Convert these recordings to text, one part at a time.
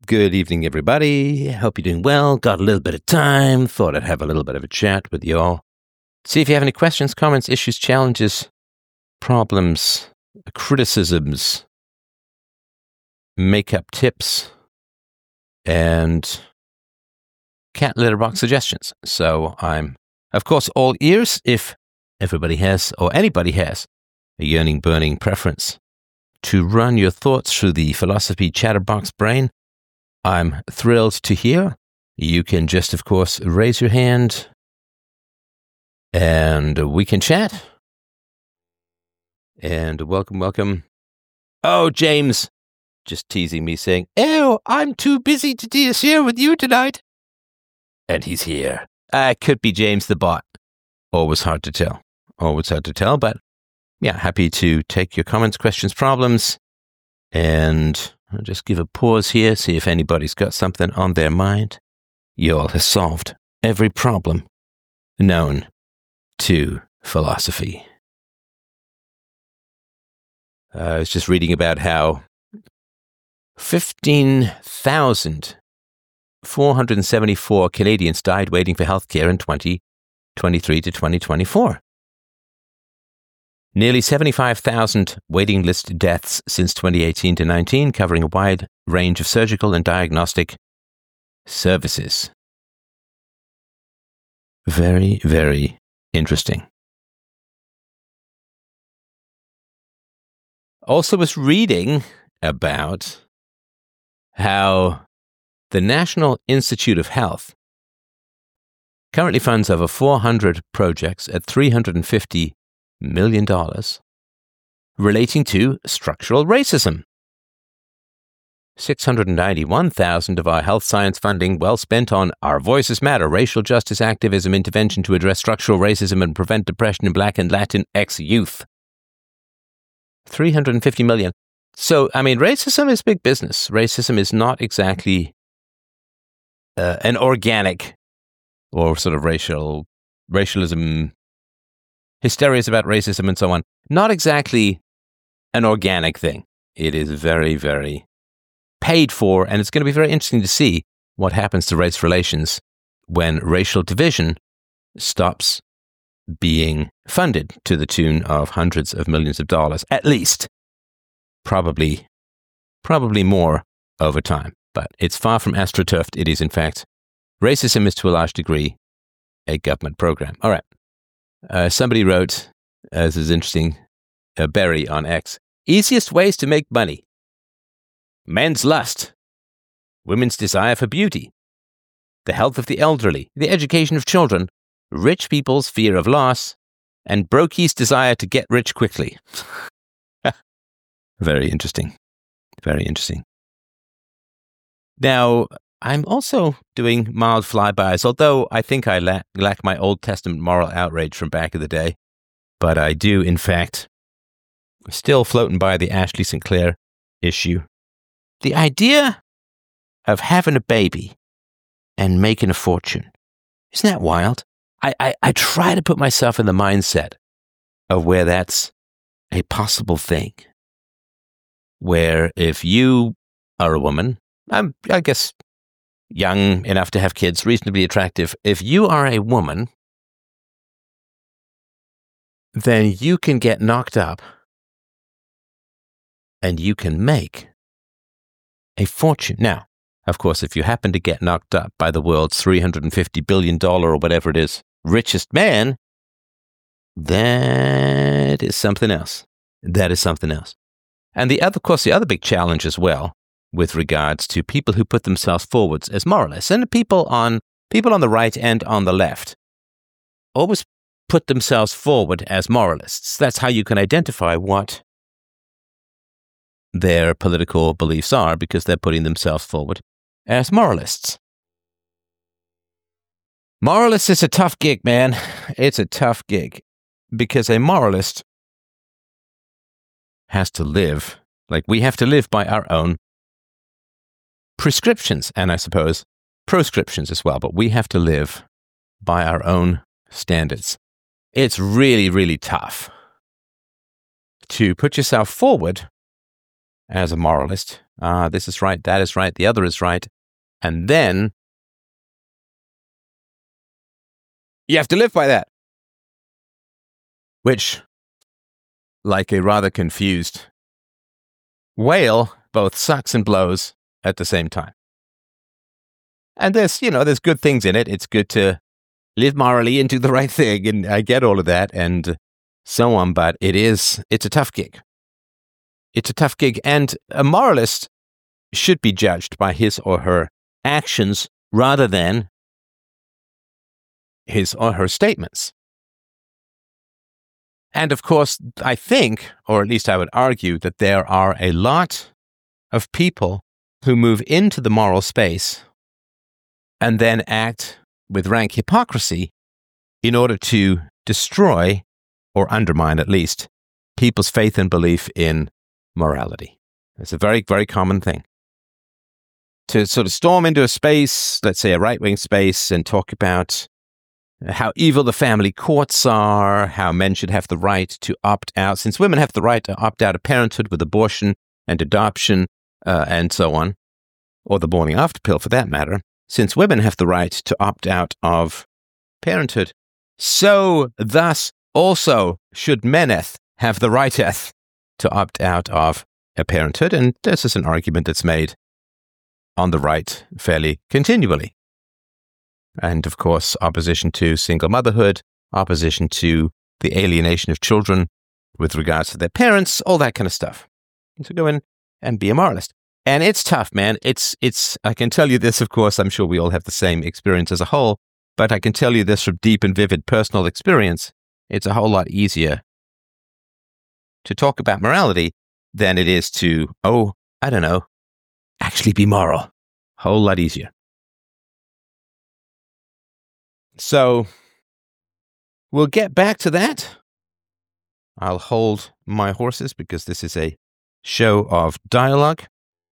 Good evening, everybody. Hope you're doing well. Got a little bit of time. Thought I'd have a little bit of a chat with you all. See if you have any questions, comments, issues, challenges, problems, criticisms, makeup tips, and cat litter box suggestions. So I'm, of course, all ears if everybody has, or anybody has, a yearning, burning preference to run your thoughts through the philosophy chatterbox brain. I'm thrilled to hear. You can just, of course, raise your hand and we can chat. And welcome. Oh, James, just teasing me saying, "Oh, I'm too busy to share with you tonight." And he's here. Could be James the bot. Always hard to tell, but yeah, happy to take your comments, questions, problems, and I'll just give a pause here, see if anybody's got something on their mind. You all have solved every problem known to philosophy. I was just reading about how 15,474 Canadians died waiting for healthcare in 2023 to 2024. Nearly 75,000 waiting list deaths since 2018 to 19, covering a wide range of surgical and diagnostic services. Very, very interesting. Also was reading about how the National Institute of Health currently funds over 400 projects at $350 million relating to structural racism. 691,000 of our health science funding well spent on Our Voices Matter, racial justice activism intervention to address structural racism and prevent depression in Black and Latinx youth. 350 million. So, I mean, racism is big business. Racism is not exactly an organic or sort of racialism, hysterias about racism and so on. Not exactly an organic thing. It is very, very paid for, and it's going to be very interesting to see what happens to race relations when racial division stops being funded to the tune of hundreds of millions of dollars, at least. Probably more over time. But it's far from astroturfed. It is, in fact, racism is to a large degree a government program. All right. Somebody wrote, this is interesting, Barry on X, easiest ways to make money. Men's lust, women's desire for beauty, the health of the elderly, the education of children, rich people's fear of loss, and brokies' desire to get rich quickly. Very interesting. Very interesting. Now, I'm also doing mild flybys, although I think I lack my Old Testament moral outrage from back in the day. But I do, in fact, still floating by the Ashley Sinclair issue. The idea of having a baby and making a fortune, isn't that wild? I try to put myself in the mindset of where that's a possible thing. Where if you are a woman, I guess young enough to have kids, reasonably attractive. If you are a woman, then you can get knocked up and you can make a fortune. Now, of course, if you happen to get knocked up by the world's $350 billion or whatever it is, richest man, that is something else. That is something else. And the other big challenge as well, with regards to people who put themselves forwards as moralists, and people on the right and on the left always put themselves forward as moralists. That's how you can identify what their political beliefs are, because they're putting themselves forward as moralists. Moralist is a tough gig, man. It's a tough gig, because a moralist has to live, like we have to live by our own prescriptions, and I suppose proscriptions as well, but we have to live by our own standards. It's really, really tough to put yourself forward as a moralist. This is right, that is right, the other is right. And then you have to live by that. Which, like a rather confused whale, both sucks and blows at the same time. And there's good things in it. It's good to live morally and do the right thing, and I get all of that and so on, but it's a tough gig. It's a tough gig, and a moralist should be judged by his or her actions rather than his or her statements. And of course, I think, or at least I would argue, that there are a lot of people who move into the moral space and then act with rank hypocrisy in order to destroy, or undermine at least, people's faith and belief in morality. It's a very, very common thing. To sort of storm into a space, let's say a right-wing space, and talk about how evil the family courts are, how men should have the right to opt out, since women have the right to opt out of parenthood with abortion and adoption and so on, or the morning after pill for that matter, since women have the right to opt out of parenthood, so thus also should meneth have the righteth to opt out of a parenthood. And this is an argument that's made on the right fairly continually. And of course, opposition to single motherhood, opposition to the alienation of children with regards to their parents, all that kind of stuff. So go in and be a moralist. And it's tough, man. It's, I can tell you this, of course, I'm sure we all have the same experience as a whole, but I can tell you this from deep and vivid personal experience. It's a whole lot easier to talk about morality than it is to, actually be moral. Whole lot easier. So we'll get back to that. I'll hold my horses because this is a show of dialogue.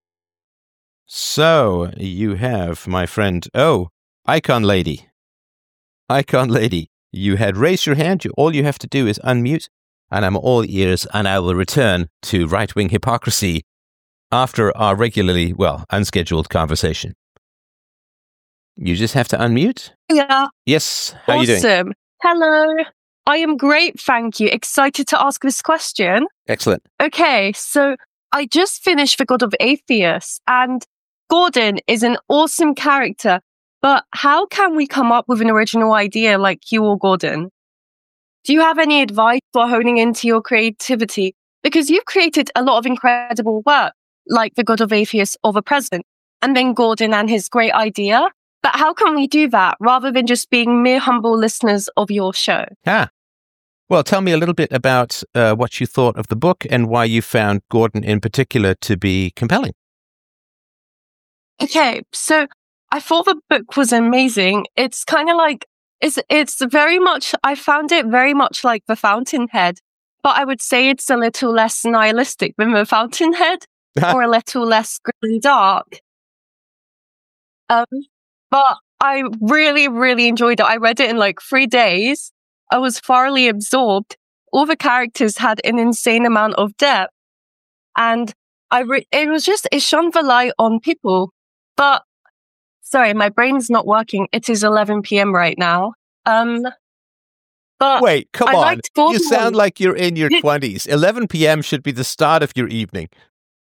So you have, my friend, Icon Lady. Icon Lady, you had raised your hand. All you have to do is unmute, and I'm all ears, and I will return to right-wing hypocrisy after our regularly, unscheduled conversation. You just have to unmute? Yeah. Yes. How are you doing? Awesome. Hello. I am great, thank you. Excited to ask this question. Excellent. Okay, so I just finished The God of Atheists, and Gordon is an awesome character, but how can we come up with an original idea like you or Gordon? Do you have any advice for honing into your creativity? Because you've created a lot of incredible work, like The God of Atheists or The President, and then Gordon and his great idea. But how can we do that rather than just being mere humble listeners of your show? Well, tell me a little bit about what you thought of the book and why you found Gordon in particular to be compelling. Okay, so I thought the book was amazing. It's kind of like, it's very much, I found it very much like The Fountainhead, but I would say it's a little less nihilistic than The Fountainhead, or a little less grim and dark. But I really, really enjoyed it. I read it in like 3 days. I was thoroughly absorbed. All the characters had an insane amount of depth. And it shone the light on people. But, sorry, my brain's not working. It is 11 p.m. right now. But wait, come on. You sound like you're in your 20s. 11 p.m. should be the start of your evening.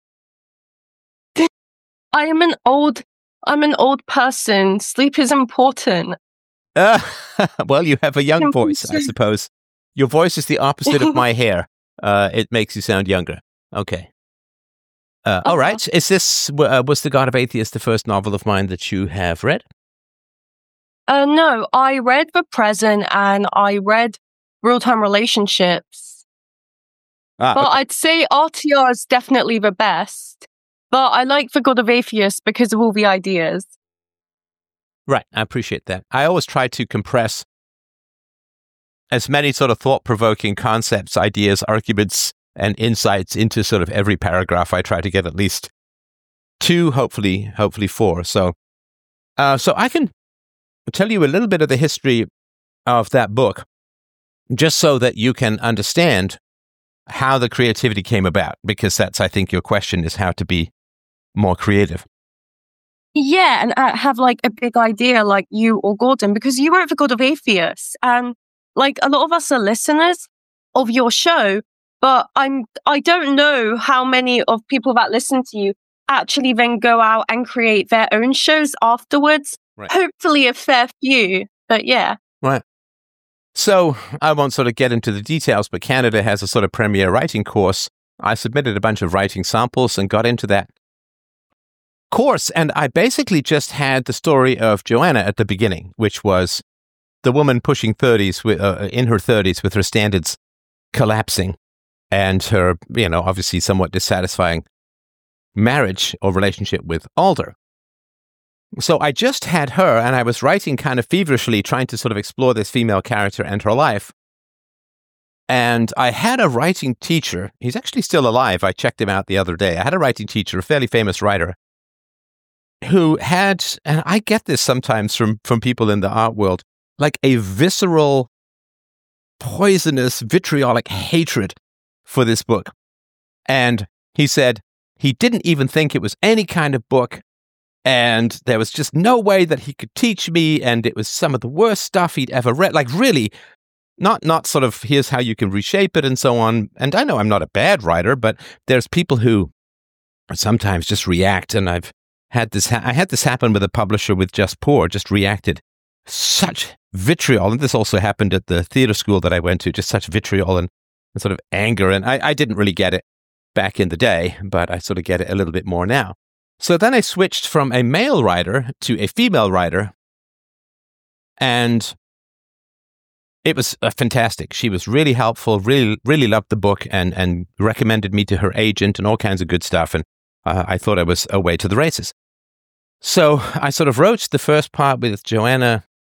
I'm an old person. Sleep is important. Well, you have a young voice, I suppose. Your voice is the opposite of my hair. It makes you sound younger. Okay. All right. Was The God of Atheists the first novel of mine that you have read? No, I read The Present and I read Real-Time Relationships. But okay. I'd say RTR is definitely the best. But I like The God of Atheists because of all the ideas. Right. I appreciate that. I always try to compress as many sort of thought-provoking concepts, ideas, arguments, and insights into sort of every paragraph. I try to get at least 2, hopefully 4. So I can tell you a little bit of the history of that book, just so that you can understand how the creativity came about, because that's, I think, your question is how to be more creative. Yeah, and have like a big idea like you or Gordon, because you wrote The God of Atheists, and like a lot of us are listeners of your show, but I don't know how many of people that listen to you actually then go out and create their own shows afterwards. Right. Hopefully a fair few, but yeah. Right. So I won't sort of get into the details, but Canada has a sort of premier writing course. I submitted a bunch of writing samples and got into that course. And I basically just had the story of Joanna at the beginning, which was the woman pushing 30s in her 30s with her standards collapsing and her, obviously somewhat dissatisfying marriage or relationship with Alder. So I just had her, and I was writing kind of feverishly, trying to sort of explore this female character and her life. And I had a writing teacher. He's actually still alive. I checked him out the other day. I had a writing teacher, a fairly famous writer, who had, and I get this sometimes from people in the art world, like a visceral, poisonous, vitriolic hatred for this book. And he said he didn't even think it was any kind of book. And there was just no way that he could teach me. And it was some of the worst stuff he'd ever read. Like really, not sort of, here's how you can reshape it and so on. And I know I'm not a bad writer, but there's people who sometimes just react. And I've had this, I had this happen with a publisher with Just Poor, just reacted such vitriol. And this also happened at the theater school that I went to, just such vitriol and sort of anger. And I didn't really get it back in the day, but I sort of get it a little bit more now. So then I switched from a male writer to a female writer, and it was fantastic. She was really helpful, really loved the book, and recommended me to her agent and all kinds of good stuff, and I thought I was away to the races. So I sort of wrote the first part with Joanne,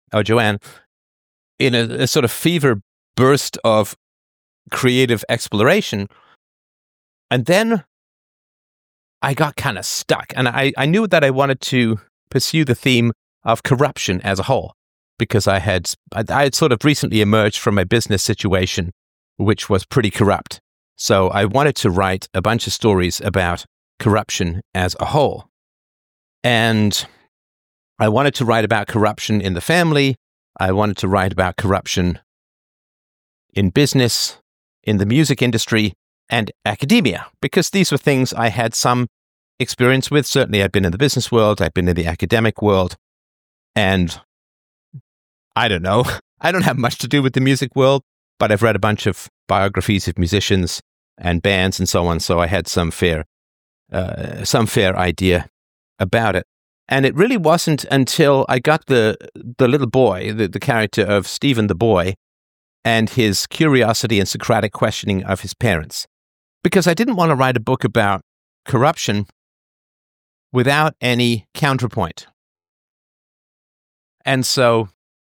in a sort of fever burst of creative exploration, and then I got kind of stuck, and I knew that I wanted to pursue the theme of corruption as a whole, because I had sort of recently emerged from a business situation which was pretty corrupt. So I wanted to write a bunch of stories about corruption as a whole. And I wanted to write about corruption in the family. I wanted to write about corruption in business, in the music industry, and academia, because these were things I had some experience with. Certainly, I'd been in the business world, I'd been in the academic world, and I don't know, I don't have much to do with the music world, but I've read a bunch of biographies of musicians and bands and so on, so I had some fair idea about it. And it really wasn't until I got the little boy, the character of Stephen the boy, and his curiosity and Socratic questioning of his parents. Because I didn't want to write a book about corruption without any counterpoint. And so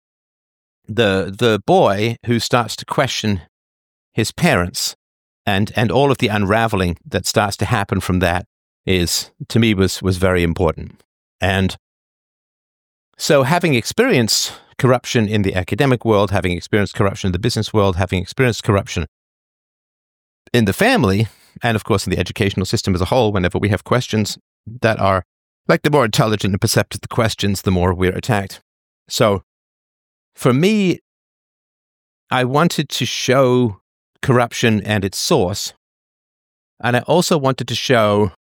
the boy who starts to question his parents and all of the unraveling that starts to happen from that is, to me, was very important. And so having experienced corruption in the academic world, having experienced corruption in the business world, having experienced corruption in the family, and of course in the educational system as a whole, whenever we have questions that are, like, the more intelligent and perceptive the questions, the more we're attacked. So for me, I wanted to show corruption and its source, and I also wanted to show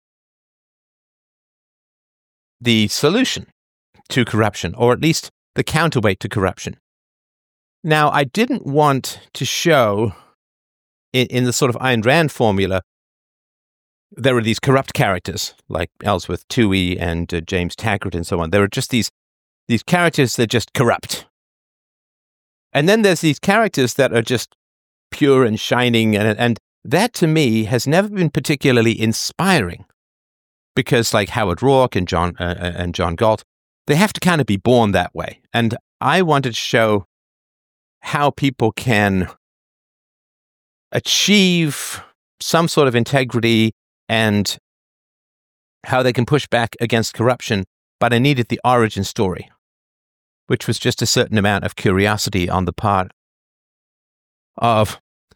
the solution to corruption, or at least the counterweight to corruption. Now, I didn't want to show, in the sort of Ayn Rand formula, there were these corrupt characters like Ellsworth Toohey and James Taggart and so on. There were just these characters that are just corrupt. And then there's these characters that are just pure and shining, and that to me has never been particularly inspiring, because like Howard Rourke and John Galt, they have to kind of be born that way. And I wanted to show how people can achieve some sort of integrity and how they can push back against corruption, but I needed the origin story, which was just a certain amount of curiosity on the part of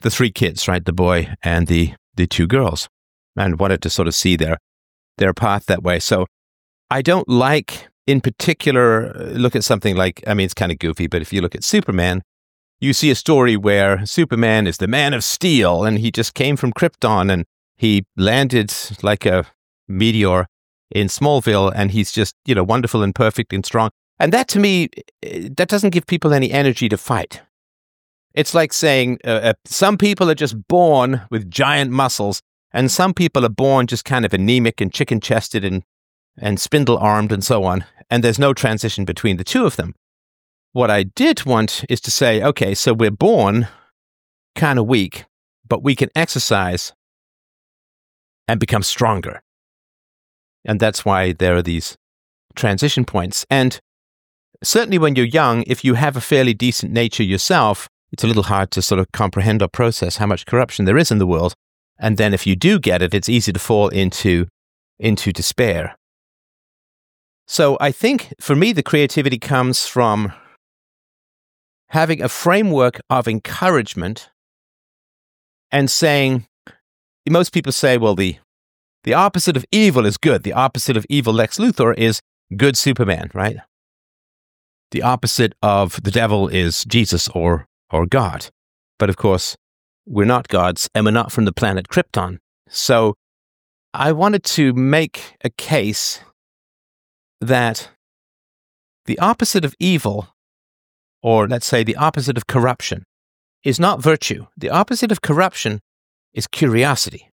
the three kids, right? The boy and the two girls, and wanted to sort of see their path that way. So I don't like, in particular, look at something like, I mean, it's kind of goofy, but if you look at Superman, you see a story where Superman is the man of steel, and he just came from Krypton, and he landed like a meteor in Smallville, and he's just, wonderful and perfect and strong. And that, to me, that doesn't give people any energy to fight. It's like saying some people are just born with giant muscles, and some people are born just kind of anemic and chicken-chested and spindle-armed and so on, and there's no transition between the two of them. What I did want is to say, okay, so we're born kind of weak, but we can exercise and become stronger. And that's why there are these transition points. And certainly when you're young, if you have a fairly decent nature yourself, it's a little hard to sort of comprehend or process how much corruption there is in the world. And then if you do get it, it's easy to fall into despair. So I think for me, the creativity comes from having a framework of encouragement and saying, most people say, well, the opposite of evil is good. The opposite of evil, Lex Luthor, is good Superman, right? The opposite of the devil is Jesus or God. But of course, we're not gods, and we're not from the planet Krypton. So I wanted to make a case that the opposite of evil, or let's say the opposite of corruption, is not virtue. The opposite of corruption is curiosity.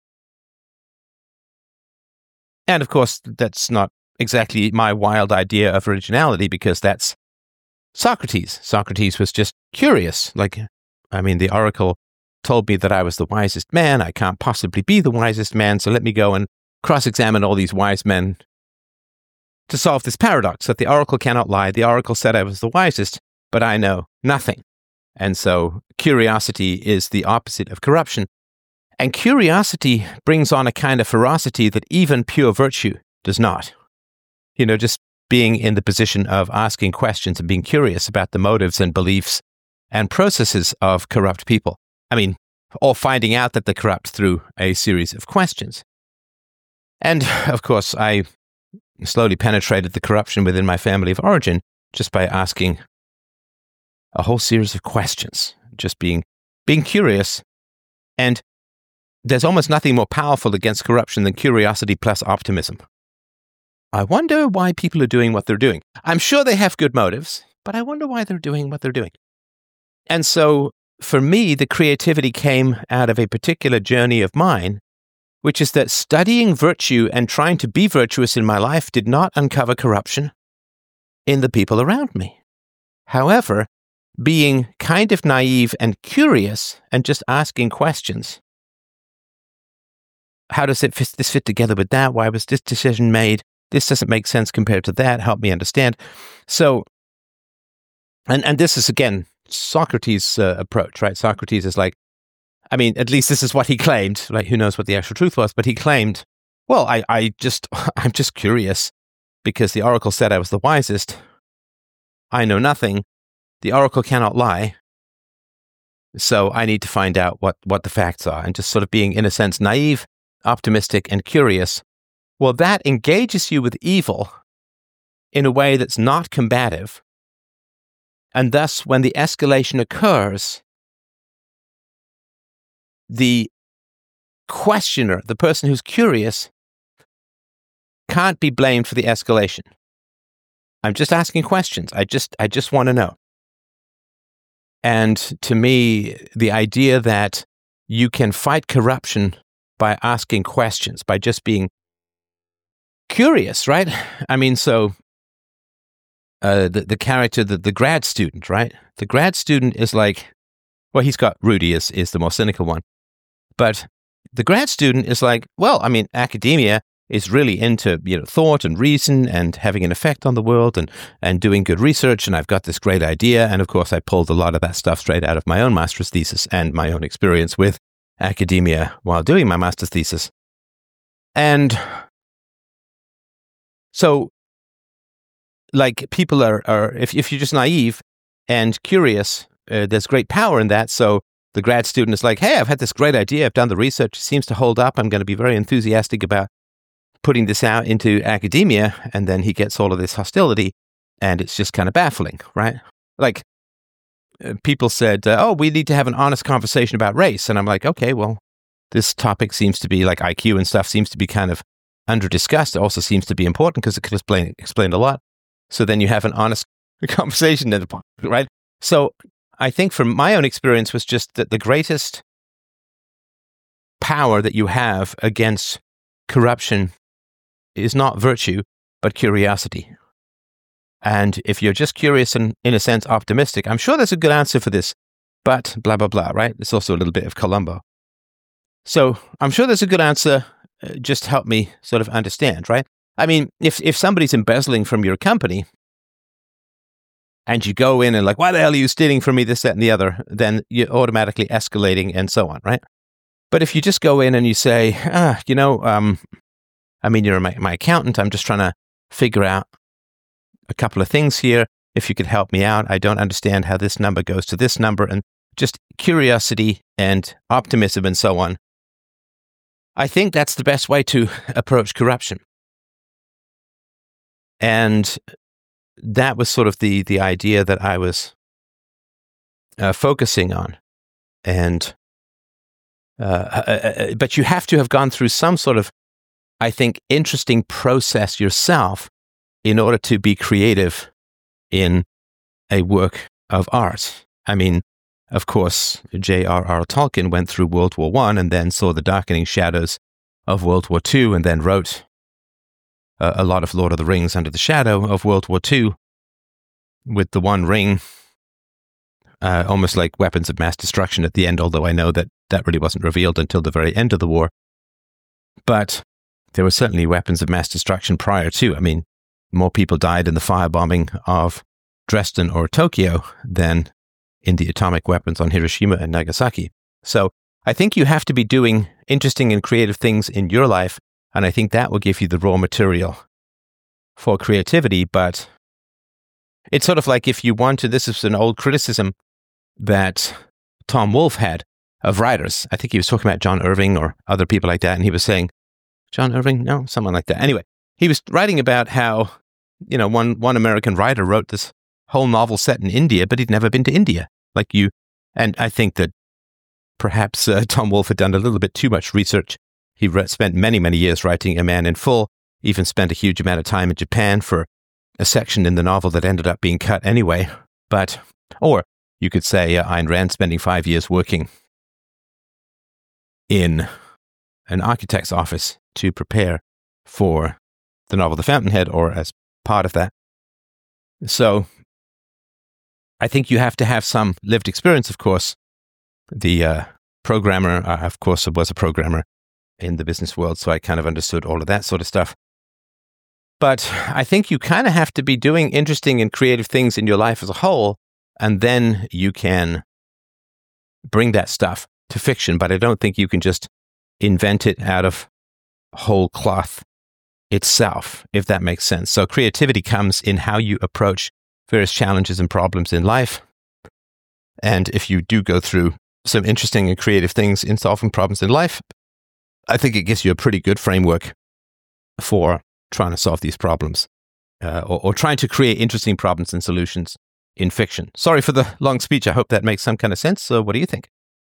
And of course, that's not exactly my wild idea of originality, because that's Socrates. Socrates was just curious. The oracle told me that I was the wisest man. I can't possibly be the wisest man, so let me go and cross-examine all these wise men to solve this paradox that the oracle cannot lie. The oracle said I was the wisest, but I know nothing. And so curiosity is the opposite of corruption. And curiosity brings on a kind of ferocity that even pure virtue does not. Just being in the position of asking questions and being curious about the motives and beliefs and processes of corrupt people. Or finding out that they're corrupt through a series of questions. And of course, I slowly penetrated the corruption within my family of origin just by asking a whole series of questions, just being curious. And there's almost nothing more powerful against corruption than curiosity plus optimism. I wonder why people are doing what they're doing. I'm sure they have good motives, but I wonder why they're doing what they're doing. And so, for me, the creativity came out of a particular journey of mine, which is that studying virtue and trying to be virtuous in my life did not uncover corruption in the people around me. However, being kind of naive and curious and just asking questions. How does this fit together with that? Why was this decision made? This doesn't make sense compared to that. Help me understand. So, and this is, again, Socrates' approach, right? Socrates is like, at least this is what he claimed. Like, who knows what the actual truth was? But he claimed, well, I'm just curious because the oracle said I was the wisest. I know nothing. The oracle cannot lie. So I need to find out what the facts are. And just sort of being, in a sense, naive, optimistic, and curious. Well, that engages you with evil in a way that's not combative. And thus, when the escalation occurs, the questioner, the person who's curious, can't be blamed for the escalation. I'm just asking questions. I just want to know. And to me, the idea that you can fight corruption by asking questions, by just being curious, right? The character, the grad student, right? The grad student is like, well, he's got Rudy is the more cynical one. But the grad student is like, well, academia is really into, thought and reason and having an effect on the world and doing good research. And I've got this great idea. And of course, I pulled a lot of that stuff straight out of my own master's thesis and my own experience with academia while doing my master's thesis. And so, like, people are if you're just naive and curious, there's great power in that. So the grad student is like, hey, I've had this great idea. I've done the research. It seems to hold up. I'm going to be very enthusiastic about putting this out into academia. And then he gets all of this hostility, and it's just kind of baffling, right? Like, people said, oh, we need to have an honest conversation about race. And I'm like, okay, well, this topic seems to be like IQ and stuff seems to be kind of under discussed. It also seems to be important because it could explain a lot. So then you have an honest conversation, right? So I think from my own experience was just that the greatest power that you have against corruption is not virtue, but curiosity. And if you're just curious and, in a sense, optimistic, I'm sure there's a good answer for this, but blah, blah, blah, right? It's also a little bit of Columbo. So I'm sure there's a good answer. Just help me sort of understand, right? I mean, if somebody's embezzling from your company and you go in and like, why the hell are you stealing from me, this, that, and the other, then you're automatically escalating and so on, right? But if you just go in and you say, I mean, you're my accountant, I'm just trying to figure out a couple of things here. If you could help me out, I don't understand how this number goes to this number, and just curiosity and optimism and so on. I think that's the best way to approach corruption. And that was sort of the idea that I was focusing on. And but you have to have gone through some sort of, I think, interesting process yourself in order to be creative in a work of art. I mean, of course, J.R.R. Tolkien went through World War I and then saw the darkening shadows of World War II and then wrote a lot of Lord of the Rings under the shadow of World War II with the One Ring, almost like weapons of mass destruction at the end, although I know that that really wasn't revealed until the very end of the war. But there were certainly weapons of mass destruction prior to. I mean, more people died in the firebombing of Dresden or Tokyo than in the atomic weapons on Hiroshima and Nagasaki. So I think you have to be doing interesting and creative things in your life, and I think that will give you the raw material for creativity. But it's sort of like if you want to, this is an old criticism that Tom Wolfe had of writers. I think he was talking about John Irving or other people like that, and he was saying, John Irving? No, someone like that. Anyway, he was writing about how, one American writer wrote this whole novel set in India, but he'd never been to India. And I think that perhaps Tom Wolfe had done a little bit too much research. He spent many, many years writing A Man in Full, even spent a huge amount of time in Japan for a section in the novel that ended up being cut anyway. Or you could say Ayn Rand spending 5 years working in an architect's office to prepare for the novel The Fountainhead, or as part of that. So I think you have to have some lived experience, of course. The programmer, of course, was a programmer in the business world, so I kind of understood all of that sort of stuff. But I think you kind of have to be doing interesting and creative things in your life as a whole, and then you can bring that stuff to fiction. But I don't think you can just invent it out of whole cloth itself, if that makes sense. So creativity comes in how you approach various challenges and problems in life. And if you do go through some interesting and creative things in solving problems in life, I think it gives you a pretty good framework for trying to solve these problems, or trying to create interesting problems and solutions in fiction. Sorry for the long speech. I hope that makes some kind of sense. So what do you think?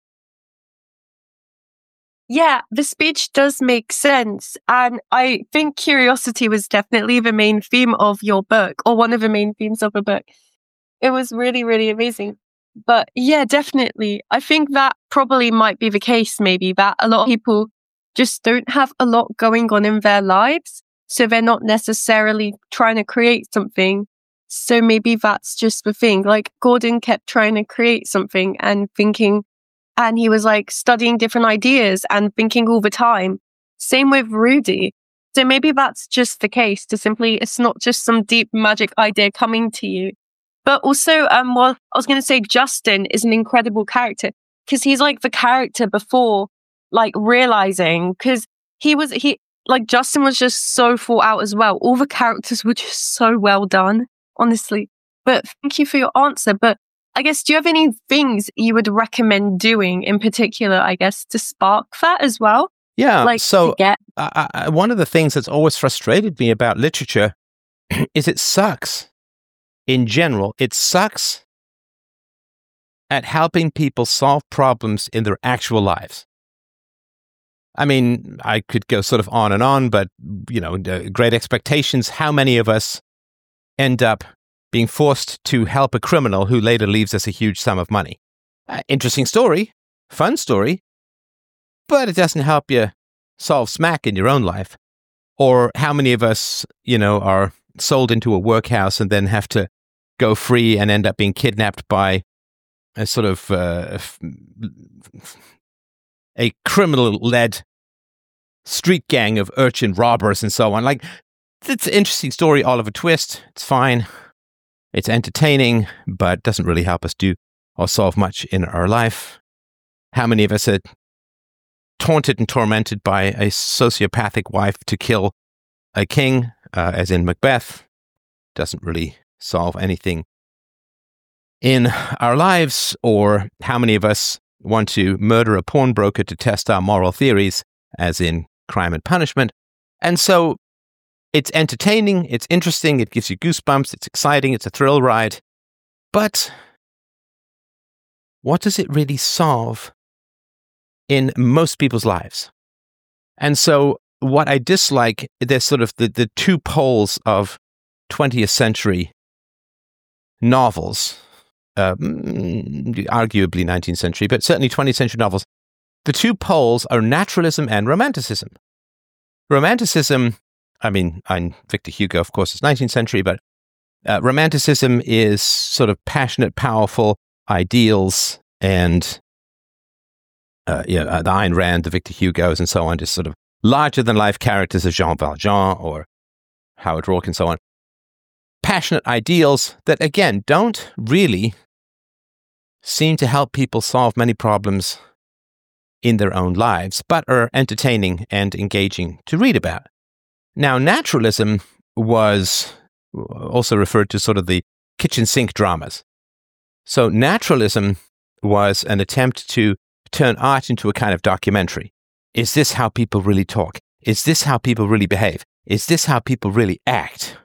Yeah, the speech does make sense. And I think curiosity was definitely the main theme of your book, or one of the main themes of the book. It was really, really amazing. But yeah, definitely. I think that probably might be the case, maybe, that a lot of people just don't have a lot going on in their lives. So they're not necessarily trying to create something. So maybe that's just the thing. Like Gordon kept trying to create something and thinking, and he was like studying different ideas and thinking all the time. Same with Rudy. So maybe that's just the case, to simply, it's not just some deep magic idea coming to you. But also, well, I was going to say Justin is an incredible character, because he's like the character before, like realizing, because Justin was just so thought out as well. All the characters were just so well done, honestly. But thank you for your answer. But I guess, do you have any things you would recommend doing in particular, I guess, to spark that as well? Yeah. Like so to get... one of the things that's always frustrated me about literature is it sucks. In general, it sucks at helping people solve problems in their actual lives. I mean, I could go sort of on, but, Great Expectations, how many of us end up being forced to help a criminal who later leaves us a huge sum of money? Interesting story, fun story, but it doesn't help you solve smack in your own life. Or how many of us, are sold into a workhouse and then have to go free and end up being kidnapped by a sort of a criminal-led street gang of urchin robbers and so on. Like, it's an interesting story, Oliver Twist. It's fine. It's entertaining, but doesn't really help us do or solve much in our life. How many of us are taunted and tormented by a sociopathic wife to kill a king, as in Macbeth? Doesn't really solve anything in our lives. Or how many of us want to murder a pawnbroker to test our moral theories, as in Crime and Punishment? And so it's entertaining, it's interesting, it gives you goosebumps, it's exciting, it's a thrill ride. But what does it really solve in most people's lives? And so what I dislike, there's sort of the two poles of 20th century novels, arguably 19th century, but certainly 20th century novels. The two poles are naturalism and romanticism. Romanticism, Victor Hugo, of course, is 19th century, but romanticism is sort of passionate, powerful ideals, and the Ayn Rand, the Victor Hugos, and so on, just sort of larger-than-life characters of Jean Valjean or Howard Rourke and so on. Passionate ideals that, again, don't really seem to help people solve many problems in their own lives, but are entertaining and engaging to read about. Now, naturalism was also referred to sort of the kitchen sink dramas. So naturalism was an attempt to turn art into a kind of documentary. Is this how people really talk? Is this how people really behave? Is this how people really act?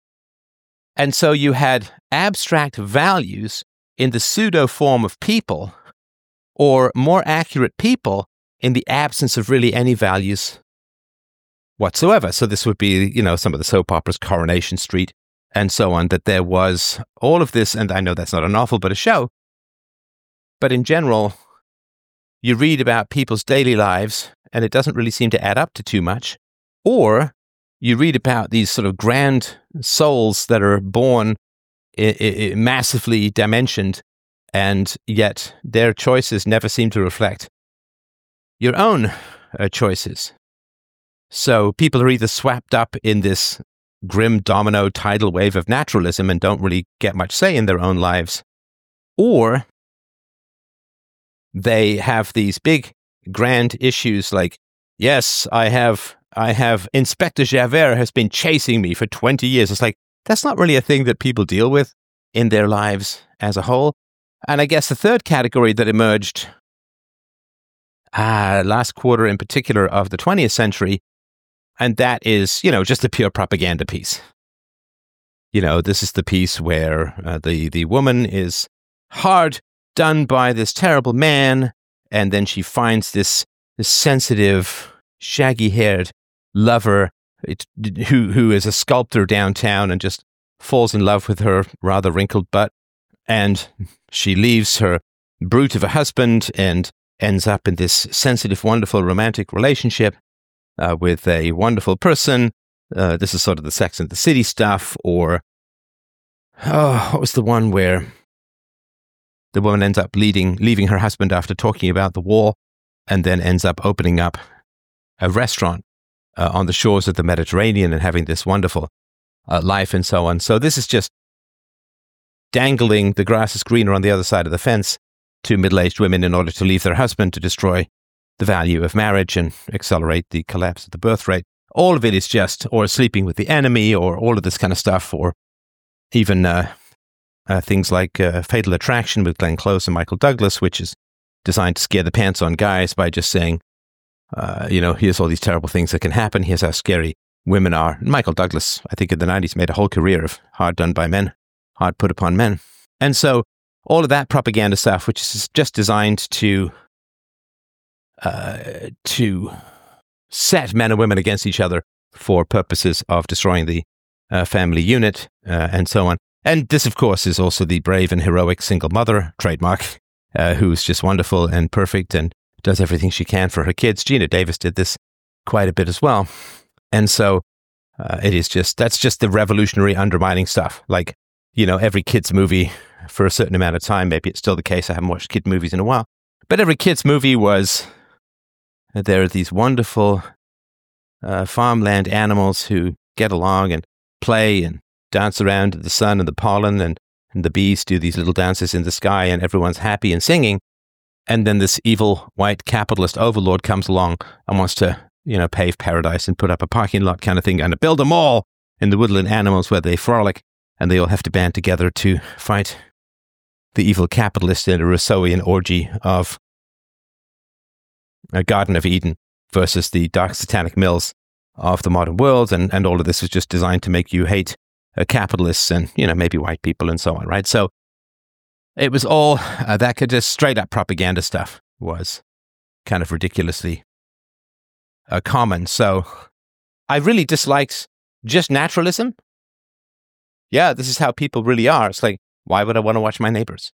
And so you had abstract values in the pseudo form of people, or more accurate people in the absence of really any values whatsoever. So this would be, some of the soap operas, Coronation Street, and so on, that there was all of this, and I know that's not a novel, but a show. But in general, you read about people's daily lives, and it doesn't really seem to add up to too much. Or you read about these sort of grand souls that are born massively dimensioned, and yet their choices never seem to reflect your own choices. So people are either swept up in this grim domino tidal wave of naturalism and don't really get much say in their own lives, or they have these big grand issues like, yes, I have Inspector Javert has been chasing me for 20 years. It's like, that's not really a thing that people deal with in their lives as a whole. And I guess the third category that emerged last quarter in particular of the 20th century, and that is, just the pure propaganda piece. This is the piece where the woman is hard done by this terrible man, and then she finds this sensitive, shaggy-haired lover who is a sculptor downtown and just falls in love with her rather wrinkled butt, and she leaves her brute of a husband and ends up in this sensitive, wonderful, romantic relationship with a wonderful person. This is sort of the Sex and the City stuff, or what was the one where the woman ends up leaving her husband after talking about the war, and then ends up opening up a restaurant on the shores of the Mediterranean and having this wonderful life and so on. So this is just dangling the grass is greener on the other side of the fence to middle-aged women in order to leave their husband, to destroy the value of marriage and accelerate the collapse of the birth rate. All of it is just, or sleeping with the enemy, or all of this kind of stuff, or even things like Fatal Attraction with Glenn Close and Michael Douglas, which is designed to scare the pants on guys by just saying, here's all these terrible things that can happen. Here's how scary women are. And Michael Douglas, I think in the 90s, made a whole career of hard done by men, hard put upon men. And so all of that propaganda stuff, which is just designed to set men and women against each other for purposes of destroying the family unit and so on. And this, of course, is also the brave and heroic single mother trademark, who's just wonderful and perfect and does everything she can for her kids. Geena Davis did this quite a bit as well. And so that's just the revolutionary undermining stuff. Like, every kid's movie for a certain amount of time, maybe it's still the case, I haven't watched kid movies in a while, but every kid's movie was, there are these wonderful farmland animals who get along and play and dance around the sun and the pollen, and the bees do these little dances in the sky, and everyone's happy and singing. And then this evil white capitalist overlord comes along and wants to, pave paradise and put up a parking lot kind of thing and build a mall in the woodland animals where they frolic, and they all have to band together to fight the evil capitalist in a Rousseauian orgy of a Garden of Eden versus the dark satanic mills of the modern world. And all of this is just designed to make you hate capitalists and, maybe white people and so on, right? So it was all that could just straight up propaganda stuff was kind of ridiculously common. So I really disliked just naturalism. Yeah, this is how people really are. It's like, why would I want to watch my neighbors?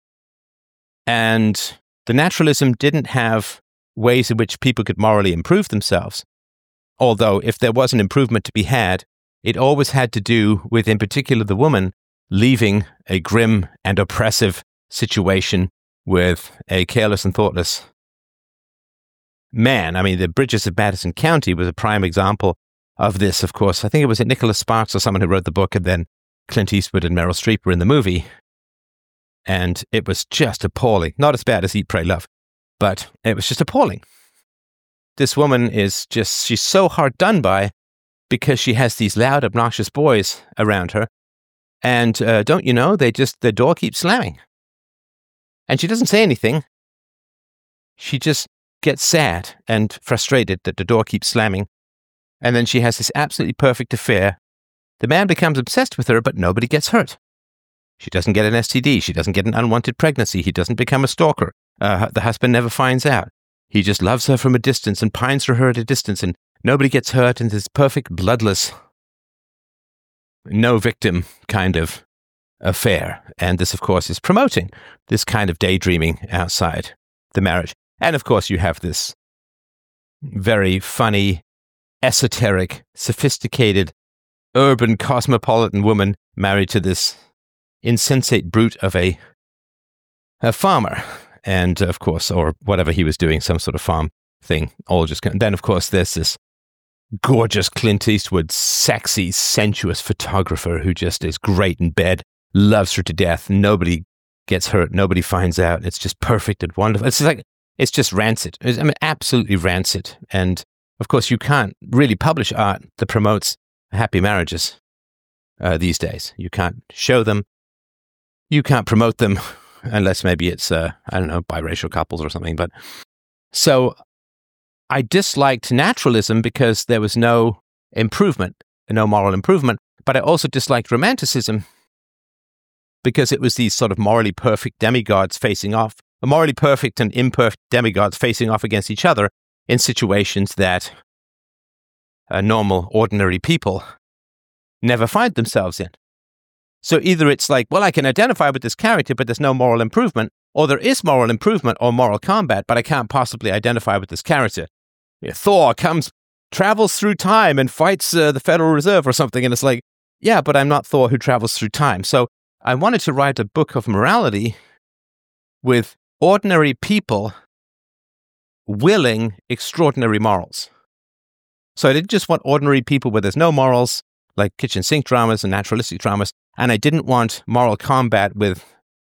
And the naturalism didn't have ways in which people could morally improve themselves. Although if there was an improvement to be had, it always had to do with, in particular, the woman leaving a grim and oppressive situation with a careless and thoughtless man. I mean, the Bridges of Madison County was a prime example of this, of course. I think it was Nicholas Sparks or someone who wrote the book, and then Clint Eastwood and Meryl Streep were in the movie. And it was just appalling. Not as bad as Eat, Pray, Love, but it was just appalling. This woman she's so hard done by because she has these loud, obnoxious boys around her. And don't you know, the door keeps slamming. And she doesn't say anything. She just gets sad and frustrated that the door keeps slamming. And then she has this absolutely perfect affair. The man becomes obsessed with her, but nobody gets hurt. She doesn't get an STD. She doesn't get an unwanted pregnancy. He doesn't become a stalker. The husband never finds out. He just loves her from a distance and pines for her at a distance, and nobody gets hurt in this perfect, bloodless, no victim kind of affair. And this, of course, is promoting this kind of daydreaming outside the marriage. And, of course, you have this very funny, esoteric, sophisticated, urban, cosmopolitan woman married to this insensate brute of a farmer. And, of course, or whatever he was doing, some sort of farm thing. Then, of course, there's this gorgeous Clint Eastwood, sexy, sensuous photographer who just is great in bed, loves her to death. Nobody gets hurt. Nobody finds out. It's just perfect and wonderful. It's just rancid. Absolutely rancid. And, of course, you can't really publish art that promotes happy marriages these days. You can't show them. You can't promote them unless maybe it's, biracial couples or something. But so I disliked naturalism because there was no improvement, no moral improvement. But I also disliked romanticism because it was these sort of morally perfect demigods facing off, morally perfect and imperfect demigods facing off against each other in situations that normal, ordinary people never find themselves in. So either it's like, well, I can identify with this character, but there's no moral improvement, or there is moral improvement or moral combat, but I can't possibly identify with this character. Thor travels through time and fights the Federal Reserve or something, and it's like, yeah, but I'm not Thor who travels through time. So I wanted to write a book of morality with ordinary people willing extraordinary morals. So I didn't just want ordinary people where there's no morals, like kitchen sink dramas and naturalistic dramas, and I didn't want moral combat with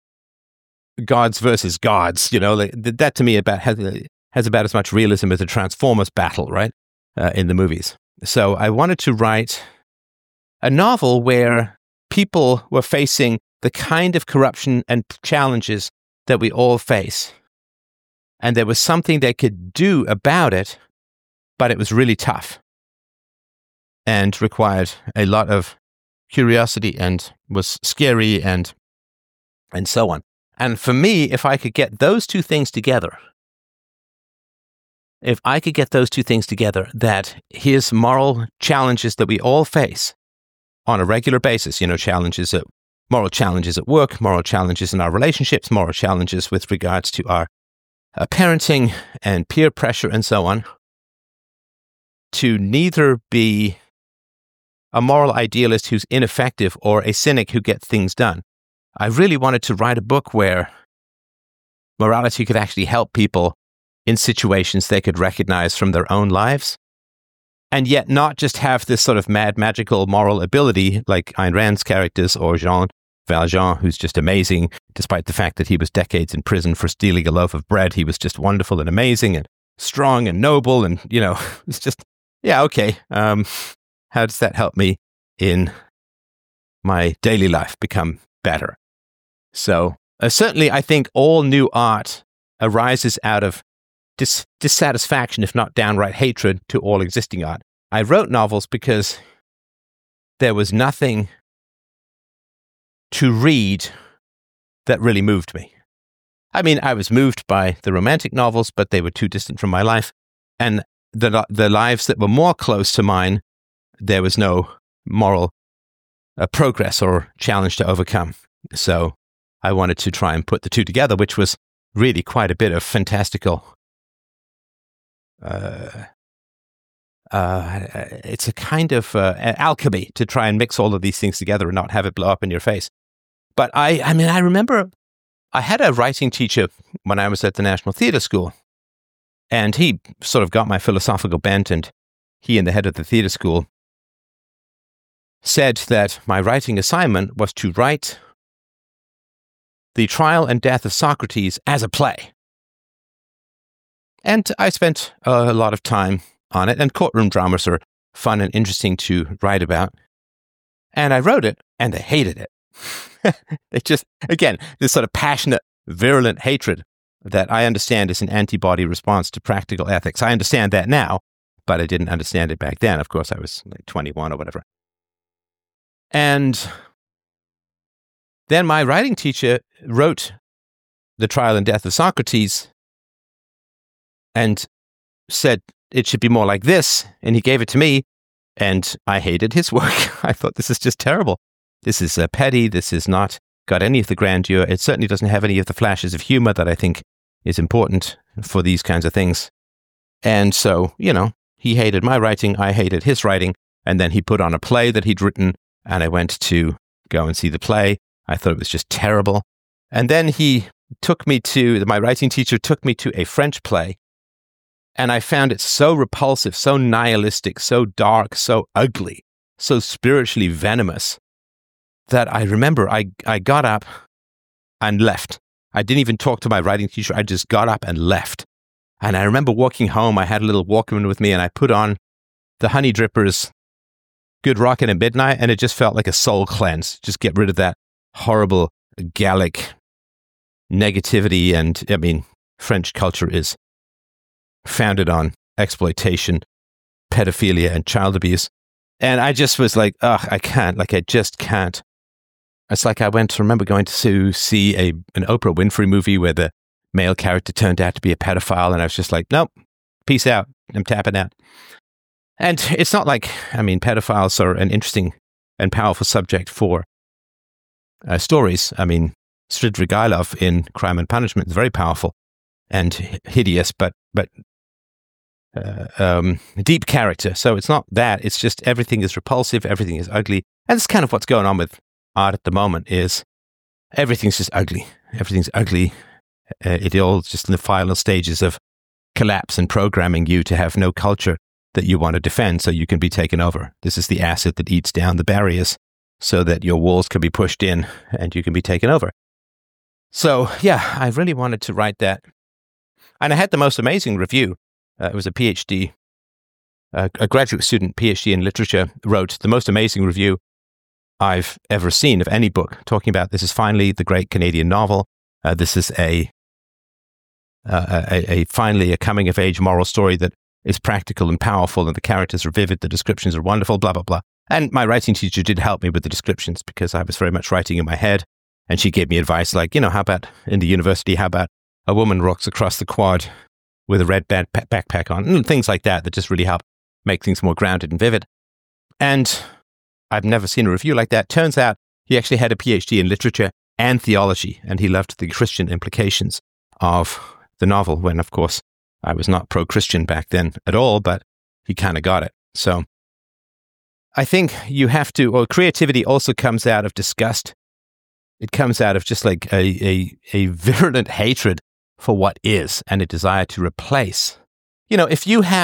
gods versus gods. That to me has about as much realism as a Transformers battle, right, in the movies. So I wanted to write a novel where people were facing the kind of corruption and challenges that we all face. And there was something they could do about it, but it was really tough and required a lot of curiosity and was scary and so on. And for me, if I could get those two things together, that here's moral challenges that we all face on a regular basis, moral challenges at work, moral challenges in our relationships, moral challenges with regards to our parenting and peer pressure and so on, to neither be a moral idealist who's ineffective or a cynic who gets things done. I really wanted to write a book where morality could actually help people in situations they could recognize from their own lives, and yet not just have this sort of mad, magical moral ability like Ayn Rand's characters or Jean Valjean, who's just amazing, despite the fact that he was decades in prison for stealing a loaf of bread. He was just wonderful and amazing and strong and noble, and, it's just, yeah, okay. How does that help me in my daily life become better? So certainly I think all new art arises out of dissatisfaction, if not downright hatred, to all existing art. I wrote novels because there was nothing to read that really moved me. I mean, I was moved by the romantic novels, but they were too distant from my life. And the lives that were more close to mine, there was no moral progress or challenge to overcome. So I wanted to try and put the two together, which was really quite a bit of fantastical. It's a kind of alchemy to try and mix all of these things together and not have it blow up in your face. But I remember I had a writing teacher when I was at the National Theatre School, and he sort of got my philosophical bent, and he and the head of the theatre school said that my writing assignment was to write The Trial and Death of Socrates as a play. And I spent a lot of time on it, and courtroom dramas are fun and interesting to write about. And I wrote it, and they hated it. They just, again, this sort of passionate, virulent hatred that I understand is an antibody response to practical ethics. I understand that now, but I didn't understand it back then. Of course, I was like 21 or whatever. And then my writing teacher wrote The Trial and Death of Socrates and said it should be more like this, and he gave it to me, and I hated his work. I thought, this is just terrible. This is petty. This has not got any of the grandeur. It certainly doesn't have any of the flashes of humor that I think is important for these kinds of things. And so, he hated my writing, I hated his writing, and then he put on a play that he'd written, and I went to go and see the play. I thought it was just terrible. And then my writing teacher took me to a French play, and I found it so repulsive, so nihilistic, so dark, so ugly, so spiritually venomous, that I remember I got up and left. I didn't even talk to my writing teacher. I just got up and left. And I remember walking home. I had a little Walkman with me, and I put on the Honey Drippers' Good Rockin' at Midnight, and it just felt like a soul cleanse. Just get rid of that horrible Gallic negativity. And I mean, French culture is founded on exploitation, pedophilia, and child abuse. And I just was like, I can't. I just can't. It's like I remember going to see an Oprah Winfrey movie where the male character turned out to be a pedophile, and I was just like, nope, peace out. I'm tapping out. And it's not like, pedophiles are an interesting and powerful subject for stories. Svidrigailov in Crime and Punishment is very powerful and hideous, but deep character. So it's not that. It's just everything is repulsive. Everything is ugly. And it's kind of what's going on with art at the moment is everything's just ugly. Everything's ugly. It all just in the final stages of collapse and programming you to have no culture that you want to defend so you can be taken over. This is the acid that eats down the barriers so that your walls can be pushed in and you can be taken over. So, yeah, I really wanted to write that. And I had the most amazing review. It was a PhD, a graduate student, PhD in literature, wrote the most amazing review I've ever seen of any book talking about this is finally the great Canadian novel. This is a finally a coming of age moral story that is practical and powerful, and the characters are vivid, the descriptions are wonderful, blah, blah, blah. And my writing teacher did help me with the descriptions because I was very much writing in my head. And she gave me advice like, how about in the university, how about a woman walks across the quad with a red backpack on, and things like that just really help make things more grounded and vivid. And I've never seen a review like that. Turns out he actually had a PhD in literature and theology, and he loved the Christian implications of the novel when, of course, I was not pro-Christian back then at all, but he kind of got it. So I think you have to, or creativity also comes out of disgust. It comes out of just like a virulent hatred for what is and a desire to replace. If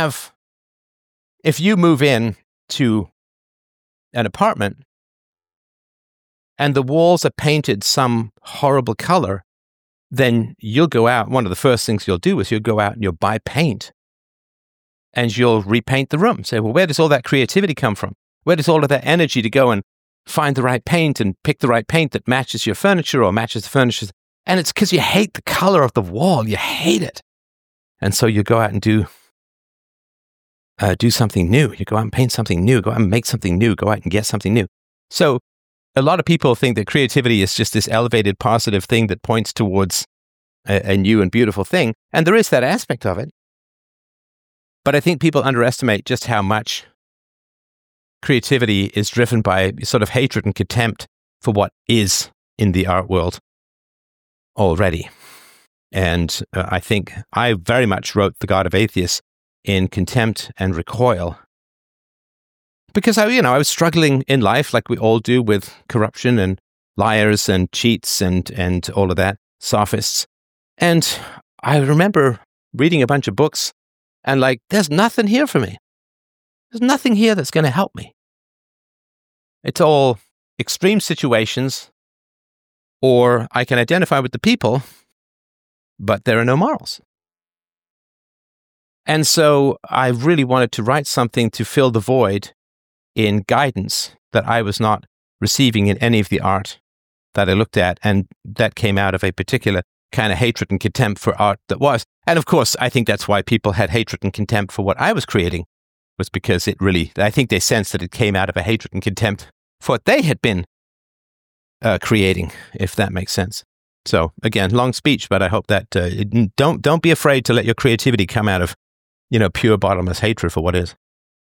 you move in to an apartment and the walls are painted some horrible color, then you'll go out. One of the first things you'll do is you'll go out and you'll buy paint and you'll repaint the room. Say, well, where does all that creativity come from? Where does all of that energy to go and find the right paint and pick the right paint that matches your furniture or matches the furniture? And it's because you hate the color of the wall. You hate it. And so you go out and do something new. You go out and paint something new. Go out and make something new. Go out and get something new. So a lot of people think that creativity is just this elevated, positive thing that points towards a new and beautiful thing. And there is that aspect of it. But I think people underestimate just how much creativity is driven by sort of hatred and contempt for what is in the art world already. And I think I very much wrote The God of Atheists in contempt and recoil. Because I was struggling in life like we all do with corruption and liars and cheats and all of that, sophists. And I remember reading a bunch of books and like, there's nothing here for me. There's nothing here that's going to help me. It's all extreme situations, or I can identify with the people, but there are no morals. And so I really wanted to write something to fill the void in guidance that I was not receiving in any of the art that I looked at, and that came out of a particular kind of hatred and contempt for art that was. And of course, I think that's why people had hatred and contempt for what I was creating, was because I think they sensed that it came out of a hatred and contempt for what they had been creating, if that makes sense. So again, long speech, but I hope that don't be afraid to let your creativity come out of, pure bottomless hatred for what is.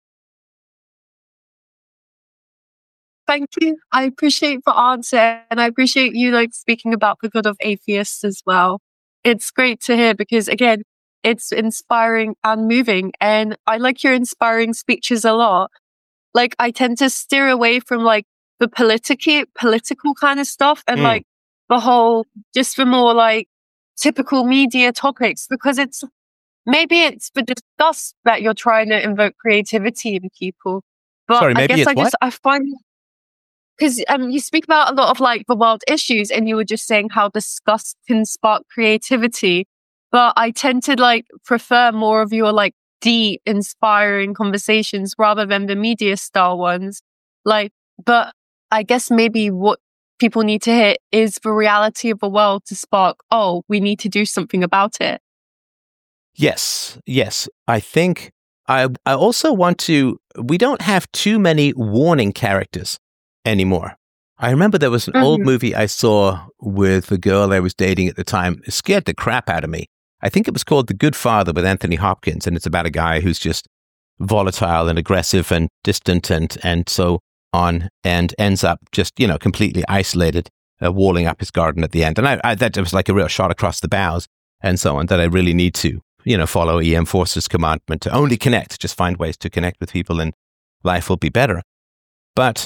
Thank you. I appreciate the answer, and I appreciate you speaking about The God of Atheists as well. It's great to hear because again, it's inspiring and moving, and I like your inspiring speeches a lot. I tend to steer away from the political kind of stuff and the whole, just the more typical media topics, because maybe it's the disgust that you're trying to invoke creativity in people. But Sorry, maybe I find, because you speak about a lot of the world issues, and you were just saying how disgust can spark creativity. But I tend to prefer more of your deep, inspiring conversations rather than the media style ones. But I guess maybe what people need to hear is the reality of the world to spark, we need to do something about it. Yes. I think I also want to, we don't have too many warning characters anymore. I remember there was an old movie I saw with a girl I was dating at the time. It scared the crap out of me. I think it was called The Good Father with Anthony Hopkins, and it's about a guy who's just volatile and aggressive and distant and so on, and ends up just, completely isolated, walling up his garden at the end. And I that was like a real shot across the bows and so on, that I really need to, follow E.M. Forster's commandment to only connect, just find ways to connect with people and life will be better. But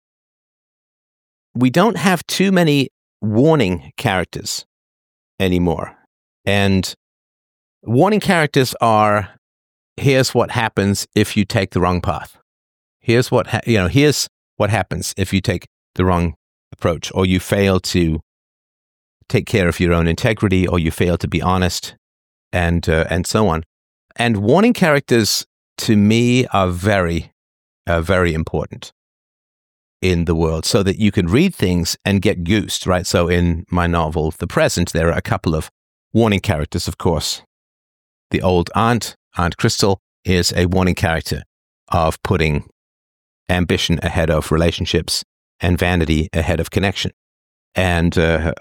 we don't have too many warning characters anymore. And warning characters are, here's what happens if you take the wrong path. Here's what happens if you take the wrong approach, or you fail to take care of your own integrity, or you fail to be honest, and so on. And warning characters, to me, are very, very important in the world so that you can read things and get goosed, right? So in my novel, The Present, there are a couple of warning characters, of course. The old Aunt Crystal, is a warning character of putting ambition ahead of relationships and vanity ahead of connection. And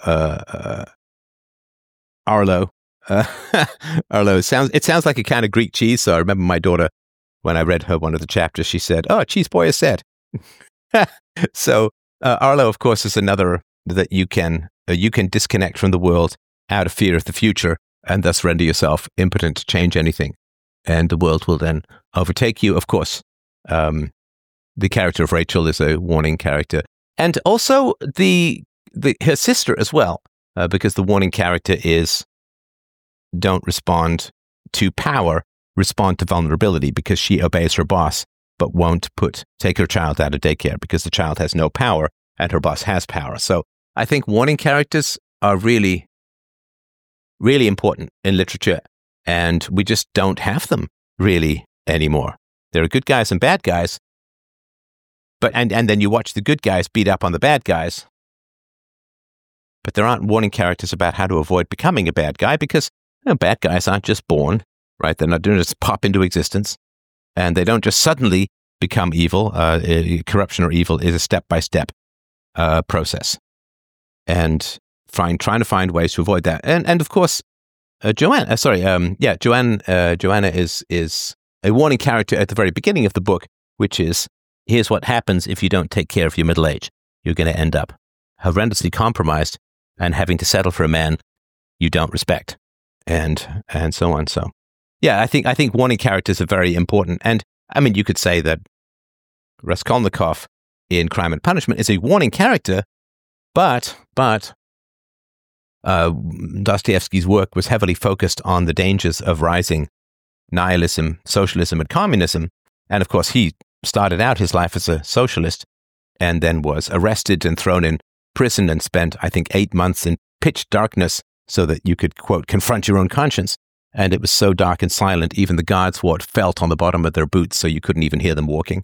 Arlo, Arlo sounds like a kind of Greek cheese. So I remember my daughter, when I read her one of the chapters, she said, "Oh, cheese boy is said." So Arlo, of course, is another that you can disconnect from the world out of fear of the future, and thus render yourself impotent to change anything, and the world will then overtake you. Of course, the character of Rachel is a warning character, and also her sister as well, because the warning character is don't respond to power, respond to vulnerability, because she obeys her boss but won't take her child out of daycare because the child has no power and her boss has power. So I think warning characters are really, really important in literature, and we just don't have them really anymore. There are good guys and bad guys, but and then you watch the good guys beat up on the bad guys, but there aren't warning characters about how to avoid becoming a bad guy, because bad guys aren't just born, right? They're not doing just pop into existence, and they don't just suddenly become evil. Corruption or evil is a step-by-step process, and trying to find ways to avoid that. And of course, Joanna is a warning character at the very beginning of the book, which is, here's what happens if you don't take care of your middle age. You're going to end up horrendously compromised and having to settle for a man you don't respect, and so on. So, yeah, I think warning characters are very important. And I mean, you could say that Raskolnikov in Crime and Punishment is a warning character, but Dostoevsky's work was heavily focused on the dangers of rising nihilism, socialism, and communism. And of course, he started out his life as a socialist and then was arrested and thrown in prison and spent, I think, 8 months in pitch darkness so that you could, quote, confront your own conscience. And it was so dark and silent, even the guards felt on the bottom of their boots, so you couldn't even hear them walking.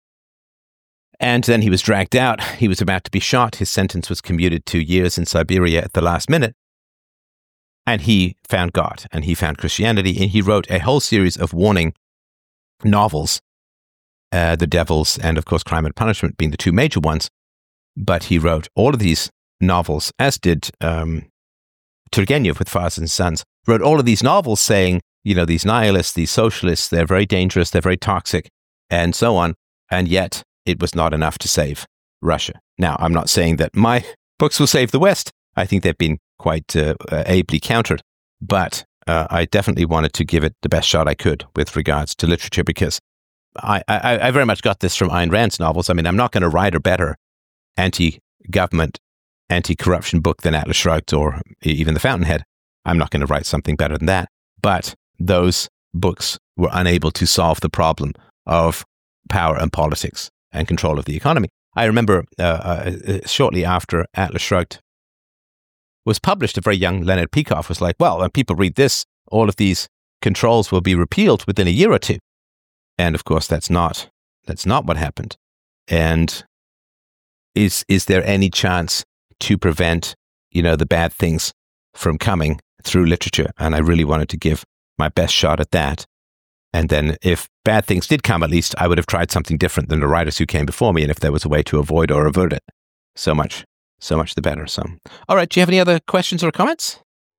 And then he was dragged out. He was about to be shot. His sentence was commuted to years in Siberia at the last minute. And he found God, and he found Christianity, and he wrote a whole series of warning novels, The Devils and, of course, Crime and Punishment being the two major ones. But he wrote all of these novels, as did Turgenev with Fathers and Sons, wrote all of these novels saying, these nihilists, these socialists, they're very dangerous, they're very toxic, and so on. And yet, it was not enough to save Russia. Now, I'm not saying that my books will save the West. I think they've been quite ably countered. But I definitely wanted to give it the best shot I could with regards to literature, because I very much got this from Ayn Rand's novels. I mean, I'm not going to write a better anti-government, anti-corruption book than Atlas Shrugged or even The Fountainhead. I'm not going to write something better than that. But those books were unable to solve the problem of power and politics and control of the economy. I remember shortly after Atlas Shrugged was published, a very young Leonard Peikoff was like, well, when people read this, all of these controls will be repealed within a year or two. And of course, that's not what happened. And is there any chance to prevent, the bad things from coming through literature? And I really wanted to give my best shot at that. And then if bad things did come, at least I would have tried something different than the writers who came before me. And if there was a way to avoid or avert it, so much the better. So, all right. Do you have any other questions or comments?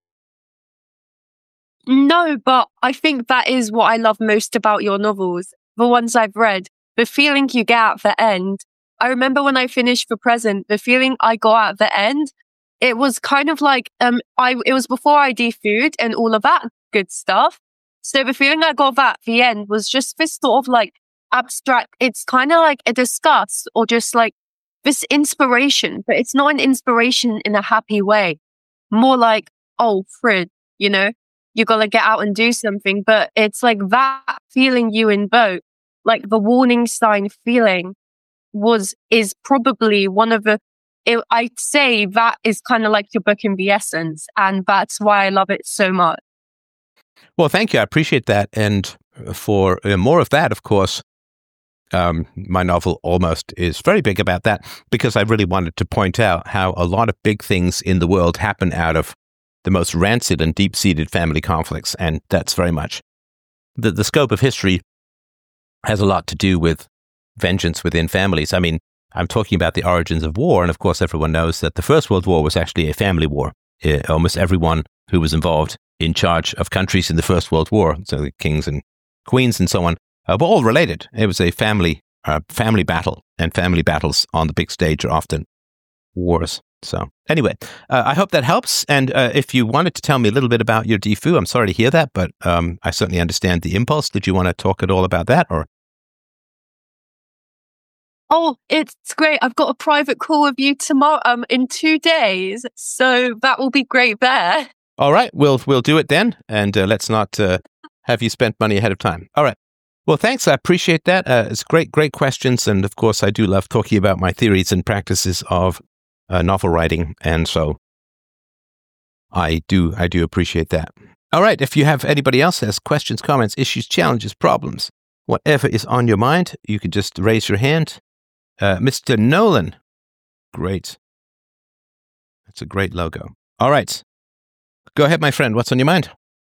No, but I think that is what I love most about your novels, the ones I've read. The feeling you get at the end. I remember when I finished The Present, the feeling I got at the end, it was kind of like, it was before I de-food and all of that good stuff. So the feeling I got at the end was just this sort of like abstract, it's kind of like a disgust or just like this inspiration, but it's not an inspiration in a happy way. More like, oh, Frid, you got to get out and do something. But it's like that feeling you invoke, like the warning sign feeling is probably one of I'd say that is kind of like your book in the essence. And that's why I love it so much. Well, thank you. I appreciate that. And for more of that, of course, My novel Almost is very big about that because I really wanted to point out how a lot of big things in the world happen out of the most rancid and deep-seated family conflicts. And that's very much the scope of history has a lot to do with vengeance within families. I mean, I'm talking about the origins of war. And of course, everyone knows that the First World War was actually a family war. Almost everyone who was involved in charge of countries in the First World War, so the kings and queens and so on, were all related. It was a family battle, and family battles on the big stage are often wars. So anyway, I hope that helps. And if you wanted to tell me a little bit about your DFU, I'm sorry to hear that, but I certainly understand the impulse. Did you want to talk at all about that? Or? Oh, it's great. I've got a private call with you tomorrow, in 2 days. So that will be great there. All right, we'll do it then. And let's not have you spent money ahead of time. All right. Well, thanks. I appreciate that. It's great questions. And of course, I do love talking about my theories and practices of novel writing. And so I do appreciate that. All right. If you have anybody else has questions, comments, issues, challenges, problems, whatever is on your mind, you can just raise your hand. Mr. Nolan. Great. That's a great logo. All right. Go ahead, my friend. What's on your mind?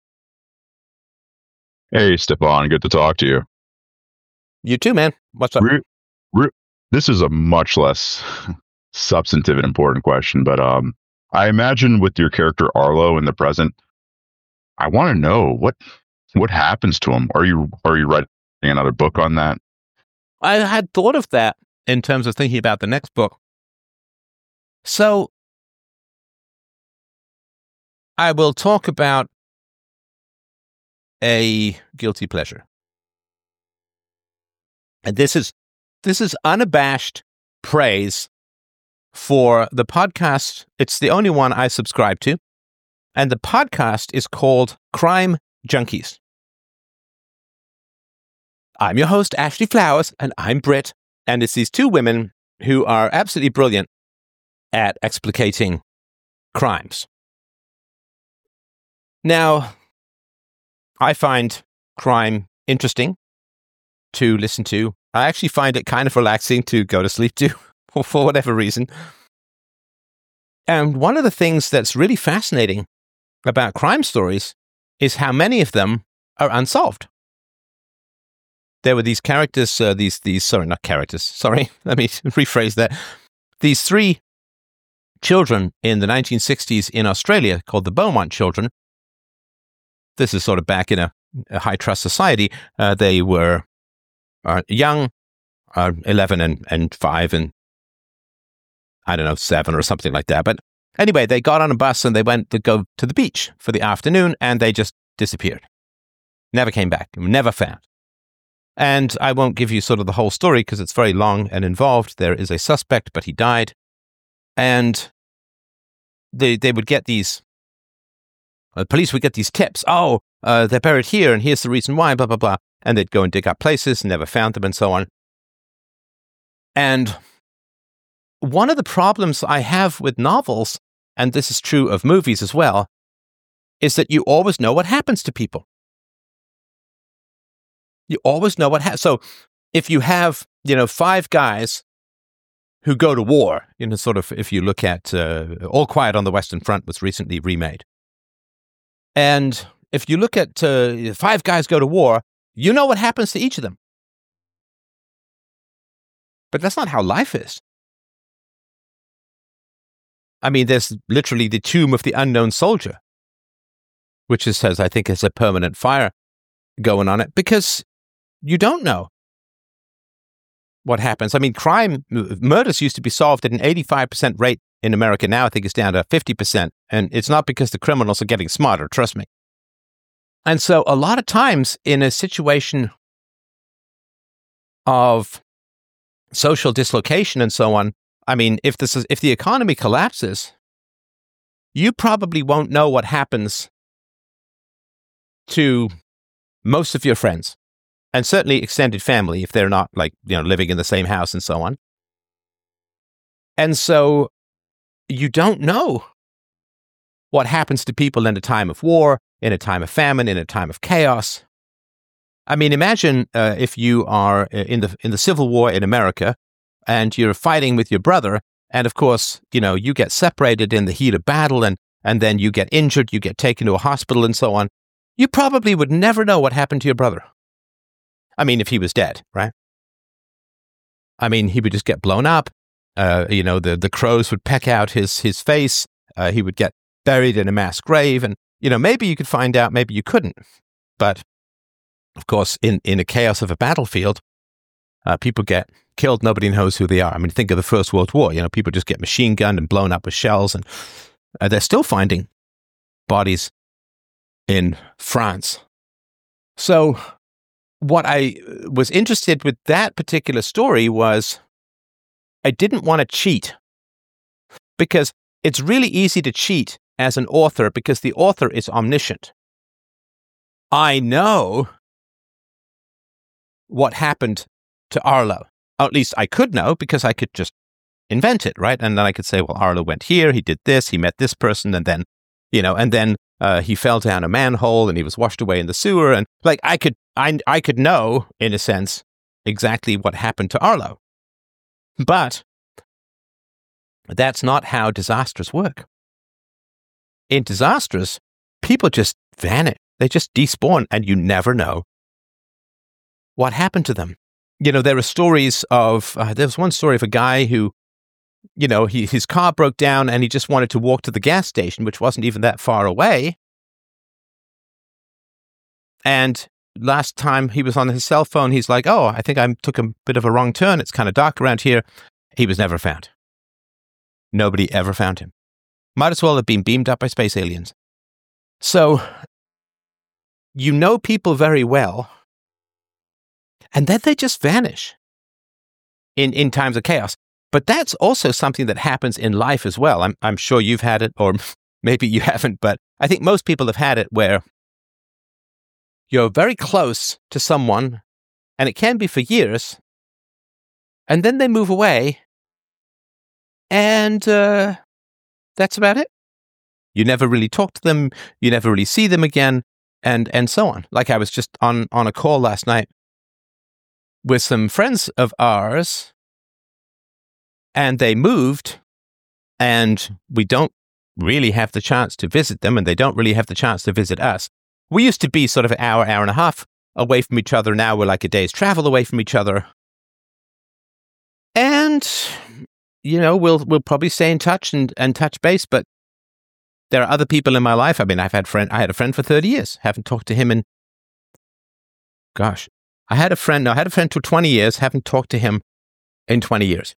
Hey, Stefan. Good to talk to you. You too, man. What's up? This is a much less substantive and important question, but I imagine with your character Arlo in the present, I want to know what happens to him. Are you writing another book on that? I had thought of that in terms of thinking about the next book. So I will talk about a guilty pleasure. And this is unabashed praise for the podcast. It's the only one I subscribe to. And the podcast is called Crime Junkies. I'm your host, Ashley Flowers, and I'm Britt. And it's these two women who are absolutely brilliant at explicating crimes. Now, I find crime interesting to listen to. I actually find it kind of relaxing to go to sleep to, for whatever reason. And one of the things that's really fascinating about crime stories is how many of them are unsolved. There were these characters, sorry, not characters, sorry, let me rephrase that. These three children in the 1960s in Australia called the Beaumont children. This is sort of back in a high-trust society. They were young, 11 and 5 and, 7 or something like that. But anyway, they got on a bus and they went to go to the beach for the afternoon and they just disappeared. Never came back, never found. And I won't give you sort of the whole story because it's very long and involved. There is a suspect, but he died. And they would get these, the police would get these tips. Oh, they're buried here and here's the reason why, blah, blah, blah. And they'd go and dig up places, never found them and so on. And one of the problems I have with novels, and this is true of movies as well, is that you always know what happens to people. You always know what happens. So if you have, 5 guys who go to war, sort of if you look at All Quiet on the Western Front was recently remade. And if you look at 5 guys go to war, you know what happens to each of them. But that's not how life is. I mean, there's literally the tomb of the unknown soldier, which has, I think, has a permanent fire going on it because you don't know what happens. I mean, murders used to be solved at an 85% rate in America. Now I think it's down to 50%. And it's not because the criminals are getting smarter, trust me. And so a lot of times in a situation of social dislocation and so on, I mean, if the economy collapses, you probably won't know what happens to most of your friends. And certainly extended family, if they're not living in the same house and so on. And so you don't know what happens to people in a time of war, in a time of famine, in a time of chaos. I mean, imagine if you are in the Civil War in America and you're fighting with your brother, and of course, you get separated in the heat of battle, and then you get injured, you get taken to a hospital and so on. You probably would never know what happened to your brother. I mean, if he was dead, right? I mean, he would just get blown up. The crows would peck out his face. He would get buried in a mass grave, and maybe you could find out, maybe you couldn't. But of course, in the chaos of a battlefield, people get killed. Nobody knows who they are. I mean, think of the First World War. People just get machine gunned and blown up with shells, and they're still finding bodies in France. So what I was interested with that particular story was I didn't want to cheat, because it's really easy to cheat as an author because the author is omniscient. I know what happened to Arlo. Or at least I could know, because I could just invent it, right? And then I could say, well, Arlo went here, he did this, he met this person, and then, he fell down a manhole and he was washed away in the sewer. And like, I could know, in a sense, exactly what happened to Arlo. But that's not how disasters work. In disasters, people just vanish. They just despawn, and you never know what happened to them. There are stories of, there was one story of a guy who, his car broke down and he just wanted to walk to the gas station, which wasn't even that far away. And last time he was on his cell phone, he's like, oh, I think I took a bit of a wrong turn. It's kind of dark around here. He was never found. Nobody ever found him. Might as well have been beamed up by space aliens. So, people very well, and then they just vanish in times of chaos. But that's also something that happens in life as well. I'm sure you've had it, or maybe you haven't, but I think most people have had it where you're very close to someone, and it can be for years, and then they move away, and that's about it. You never really talk to them, you never really see them again, and so on. Like, I was just on a call last night with some friends of ours, and they moved, and we don't really have the chance to visit them, and they don't really have the chance to visit us. We used to be sort of an hour and a half away from each other. Now we're like a day's travel away from each other. And, we'll probably stay in touch and touch base, but there are other people in my life. I mean, I had a friend for 30 years. Haven't talked to him in, I had a friend for 20 years. Haven't talked to him in 20 years.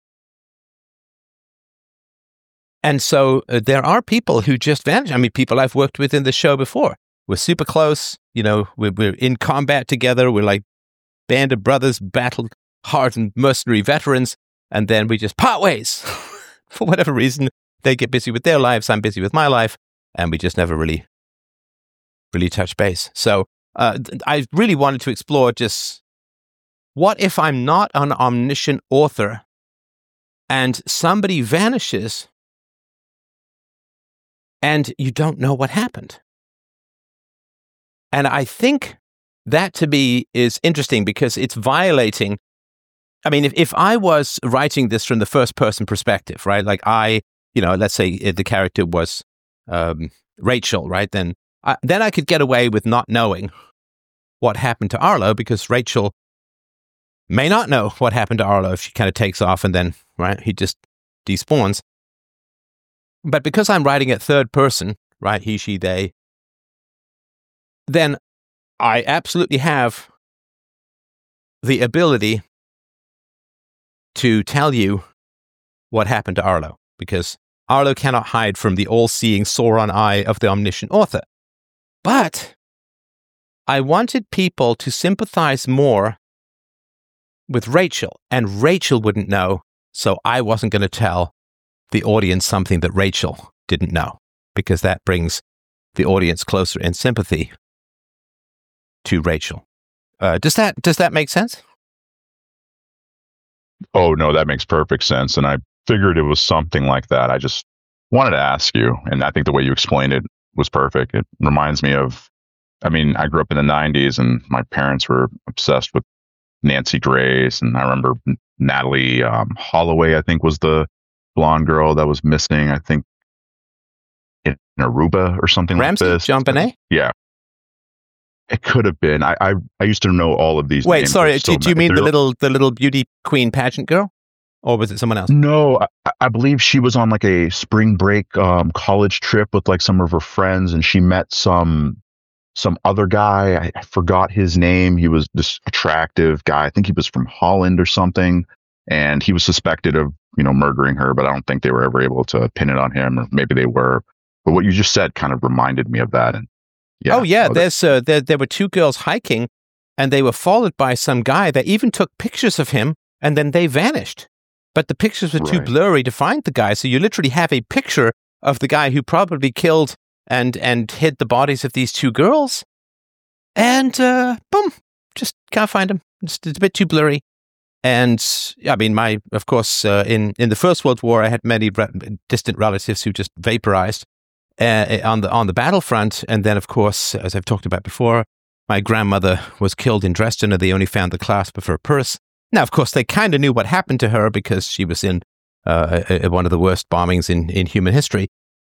And so there are people who just vanish. I mean, people I've worked with in the show before. We're super close. We're in combat together. We're like band of brothers, battled hardened mercenary veterans. And then we just part ways. For whatever reason, they get busy with their lives. I'm busy with my life. And we just never really touch base. So I really wanted to explore just, what if I'm not an omniscient author and somebody vanishes and you don't know what happened? And I think that, to me, is interesting because it's violating. I mean, if I was writing this from the first person perspective, right? Like let's say the character was Rachel, right? Then I could get away with not knowing what happened to Arlo, because Rachel may not know what happened to Arlo if she kind of takes off and then, right, he just despawns. But because I'm writing it third person, right, he, she, they, then I absolutely have the ability to tell you what happened to Arlo, because Arlo cannot hide from the all-seeing Sauron eye of the omniscient author. But I wanted people to sympathize more with Rachel, and Rachel wouldn't know, so I wasn't going to tell the audience something that Rachel didn't know, because that brings the audience closer in sympathy to Rachel. Does that make sense? Oh, no, that makes perfect sense. And I figured it was something like that. I just wanted to ask you, and I think the way you explained it was perfect. It reminds me of I mean, I grew up in the 90s and my parents were obsessed with Nancy Grace. And I remember Natalie Holloway, I think, was the blonde girl that was missing, I think, in Aruba or something Ramsey? like this. JonBenet? Yeah. It could have been. I used to know all of these Wait, names. sorry. Do you mean the little beauty queen pageant girl? Or was it someone else? No, I believe she was on like a spring break college trip with like some of her friends, and she met some other guy. I forgot his name. He was this attractive guy. I think he was from Holland or something, and he was suspected of murdering her, but I don't think they were ever able to pin it on him, or maybe they were. But what you just said kind of reminded me of that. And yeah. Oh yeah, there were two girls hiking, and they were followed by some guy. They even took pictures of him, and then they vanished. But the pictures were too blurry to find the guy, so you literally have a picture of the guy who probably killed and hid the bodies of these two girls, and boom, just can't find him. It's a bit too blurry. And I mean, of course, in the First World War, I had many distant relatives who just vaporized on the battlefront, and then, of course, as I've talked about before, my grandmother was killed in Dresden, and they only found the clasp of her purse. Now, of course, they kind of knew what happened to her because she was in one of the worst bombings in human history.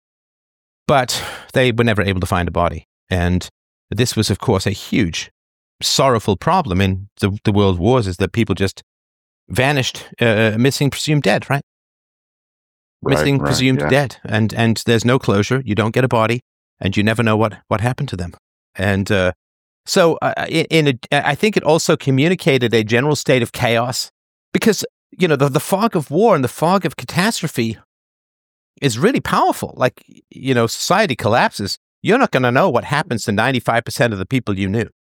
But they were never able to find a body. And this was, of course, a huge, sorrowful problem in the world wars, is that people just vanished, missing, presumed dead, right? Missing, presumed dead. And there's no closure. You don't get a body, and you never know what happened to them. And so I think it also communicated a general state of chaos, because, the fog of war and the fog of catastrophe is really powerful. Like, society collapses. You're not going to know what happens to 95% of the people you knew.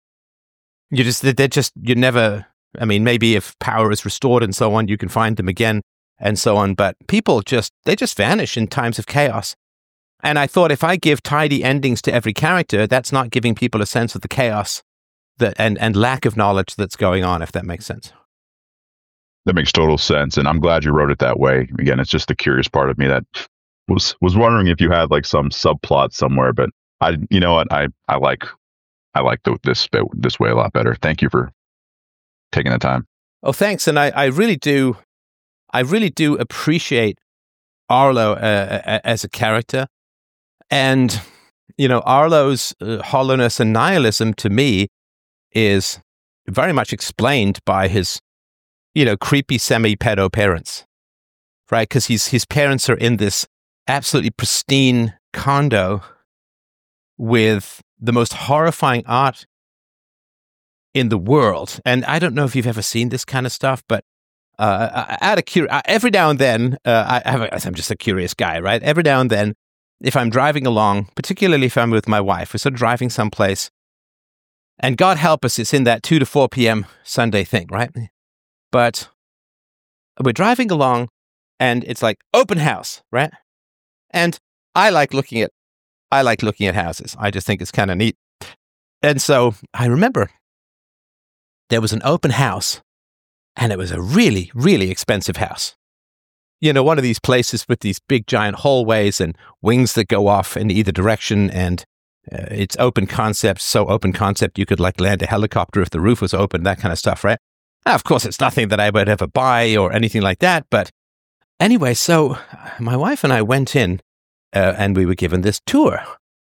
You never, I mean, maybe if power is restored and so on, you can find them again and so on. But people they just vanish in times of chaos. And I thought, if I give tidy endings to every character, that's not giving people a sense of the chaos and lack of knowledge that's going on, if that makes sense. That makes total sense. And I'm glad you wrote it that way. Again, it's just the curious part of me that was wondering if you had like some subplot somewhere, but I like this way a lot better. Thank you for taking the time. Oh, thanks. And I really do appreciate Arlo as a character. And, Arlo's hollowness and nihilism to me is very much explained by his, creepy semi-pedo parents, right? Because his parents are in this absolutely pristine condo with the most horrifying art in the world. And I don't know if you've ever seen this kind of stuff, but every now and then, I'm just a curious guy, right? Every now and then, if I'm driving along, particularly if I'm with my wife, we're sort of driving someplace, and God help us, it's in that 2 to 4 p.m. Sunday thing, right? But we're driving along, and it's like open house, right? And I like looking at houses. I just think it's kind of neat. And so I remember there was an open house, and it was a really, really expensive house. One of these places with these big giant hallways and wings that go off in either direction, and it's open concept, so open concept you could like land a helicopter if the roof was open, that kind of stuff, right? Now, of course, it's nothing that I would ever buy or anything like that, but anyway, so my wife and I went in, and we were given this tour.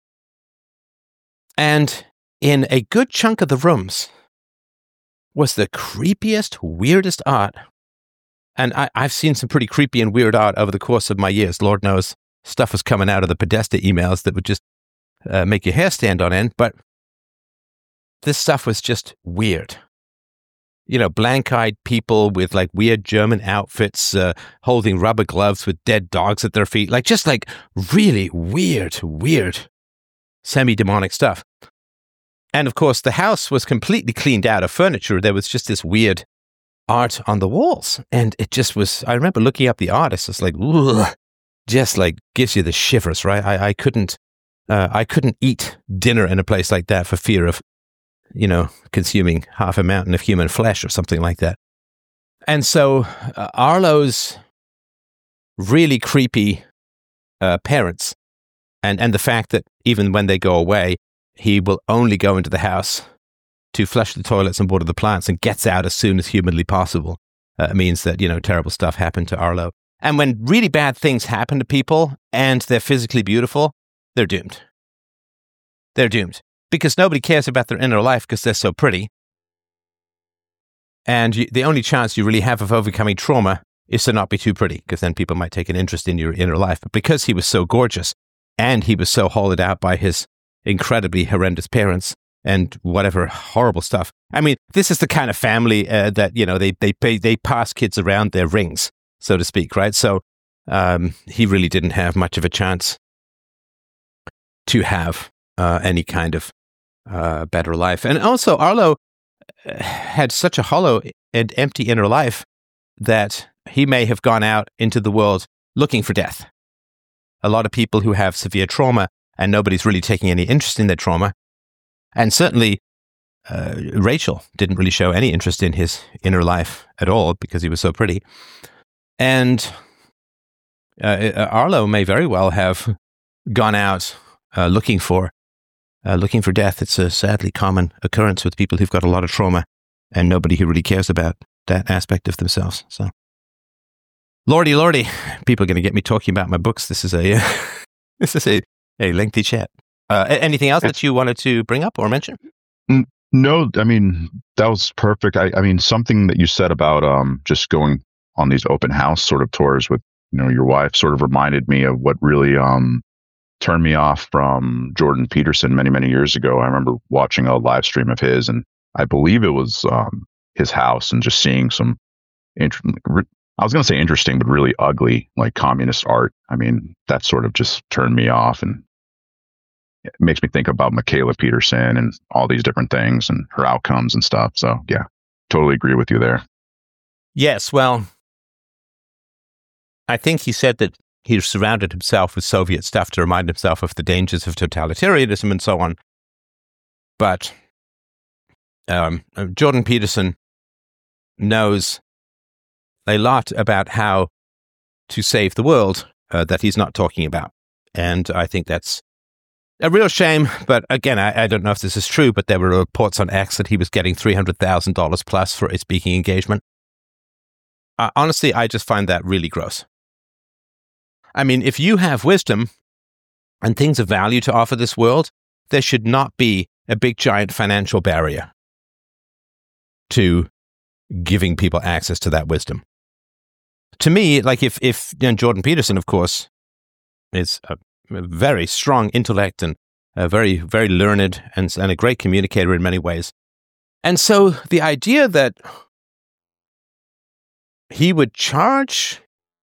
And in a good chunk of the rooms was the creepiest, weirdest art. And I've seen some pretty creepy and weird art over the course of my years. Lord knows, stuff was coming out of the Podesta emails that would just make your hair stand on end. But this stuff was just weird. Blank-eyed people with like weird German outfits, holding rubber gloves with dead dogs at their feet. Just really weird semi-demonic stuff. And of course, the house was completely cleaned out of furniture. There was just this weird art on the walls. And it just was, I remember looking up the art, it's just like, ugh, just like gives you the shivers, right? I couldn't eat dinner in a place like that for fear of, consuming half a mountain of human flesh or something like that. And so Arlo's really creepy parents, and the fact that even when they go away, he will only go into the house to flush the toilets and water the plants and gets out as soon as humanly possible. Means that, terrible stuff happened to Arlo. And when really bad things happen to people and they're physically beautiful, they're doomed. They're doomed because nobody cares about their inner life because they're so pretty. And the only chance you really have of overcoming trauma is to not be too pretty, because then people might take an interest in your inner life. But because he was so gorgeous and he was so hollowed out by his incredibly horrendous parents and whatever horrible stuff. I mean, this is the kind of family that, they pass kids around their rings, so to speak, right? So he really didn't have much of a chance to have any kind of better life. And also, Arlo had such a hollow and empty inner life that he may have gone out into the world looking for death. A lot of people who have severe trauma and nobody's really taking any interest in their trauma. And certainly, Rachel didn't really show any interest in his inner life at all because he was so pretty. And Arlo may very well have gone out looking for death. It's a sadly common occurrence with people who've got a lot of trauma and nobody who really cares about that aspect of themselves. So, lordy, people are going to get me talking about my books. This is a lengthy chat. Anything else that you wanted to bring up or mention? No, I mean, that was perfect. I mean, something that you said about just going on these open house sort of tours with, your wife sort of reminded me of what really turned me off from Jordan Peterson many, many years ago. I remember watching a live stream of his, and I believe it was his house, and just seeing some, I was going to say interesting, but really ugly, like communist art. I mean, that sort of just turned me off, and it makes me think about Mikhaila Peterson and all these different things and her outcomes and stuff. So yeah, totally agree with you there. Yes, well, I think he said that he surrounded himself with Soviet stuff to remind himself of the dangers of totalitarianism and so on. But Jordan Peterson knows a lot about how to save the world that he's not talking about. And I think that's a real shame. But again, I don't know if this is true, but there were reports on X that he was getting $300,000 plus for a speaking engagement. Honestly, I just find that really gross. I mean, if you have wisdom and things of value to offer this world, there should not be a big, giant financial barrier to giving people access to that wisdom. To me, like if Jordan Peterson, of course, is a very strong intellect and very, very learned and a great communicator in many ways. And so the idea that he would charge,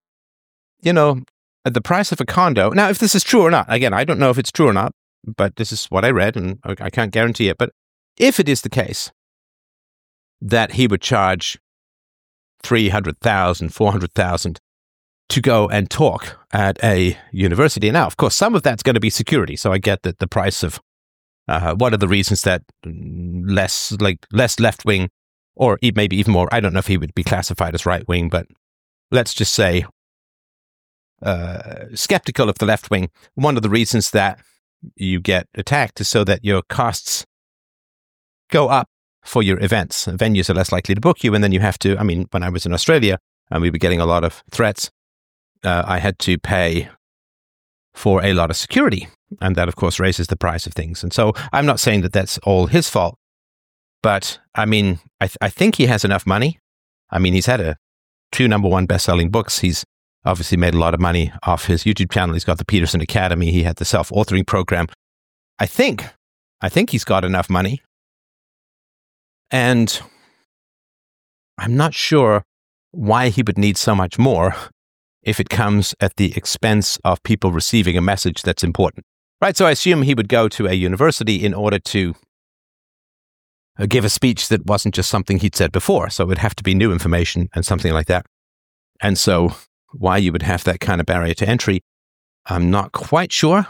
the price of a condo. Now, if this is true or not, again, I don't know if it's true or not, but this is what I read and I can't guarantee it. But if it is the case that he would charge $300,000, $400,000 to go and talk at a university. Now, of course, some of that's going to be security. So I get that the price of one of the reasons that less left wing, or maybe even more, I don't know if he would be classified as right wing, but let's just say skeptical of the left wing. One of the reasons that you get attacked is so that your costs go up for your events. Venues are less likely to book you, and then you have to, when I was in Australia and we were getting a lot of threats, I had to pay for a lot of security, and that, of course, raises the price of things. And so I'm not saying that that's all his fault, but I think he has enough money. He's had 2 #1 best-selling books. He's obviously made a lot of money off his YouTube channel. He's got the Peterson Academy. He had the self-authoring program. I think he's got enough money. And I'm not sure why he would need so much more if it comes at the expense of people receiving a message that's important. Right? So I assume he would go to a university in order to give a speech that wasn't just something he'd said before. So it would have to be new information and something like that. And so why you would have that kind of barrier to entry, I'm not quite sure.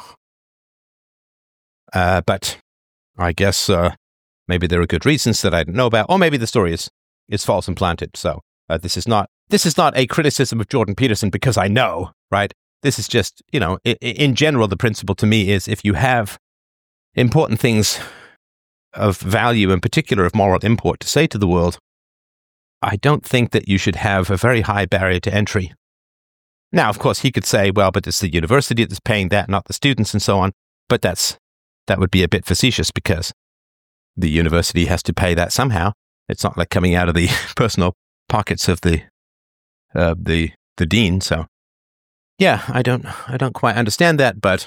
But I guess maybe there are good reasons that I don't know about, or maybe the story is false and planted. So this is not a criticism of Jordan Peterson because I know, right? This is just, in general, the principle to me is if you have important things of value, in particular of moral import, to say to the world, I don't think that you should have a very high barrier to entry. Now, of course, he could say, well, but it's the university that's paying that, not the students and so on. But that would be a bit facetious because the university has to pay that somehow. It's not like coming out of the personal pockets of the dean. So, yeah, I don't quite understand that. But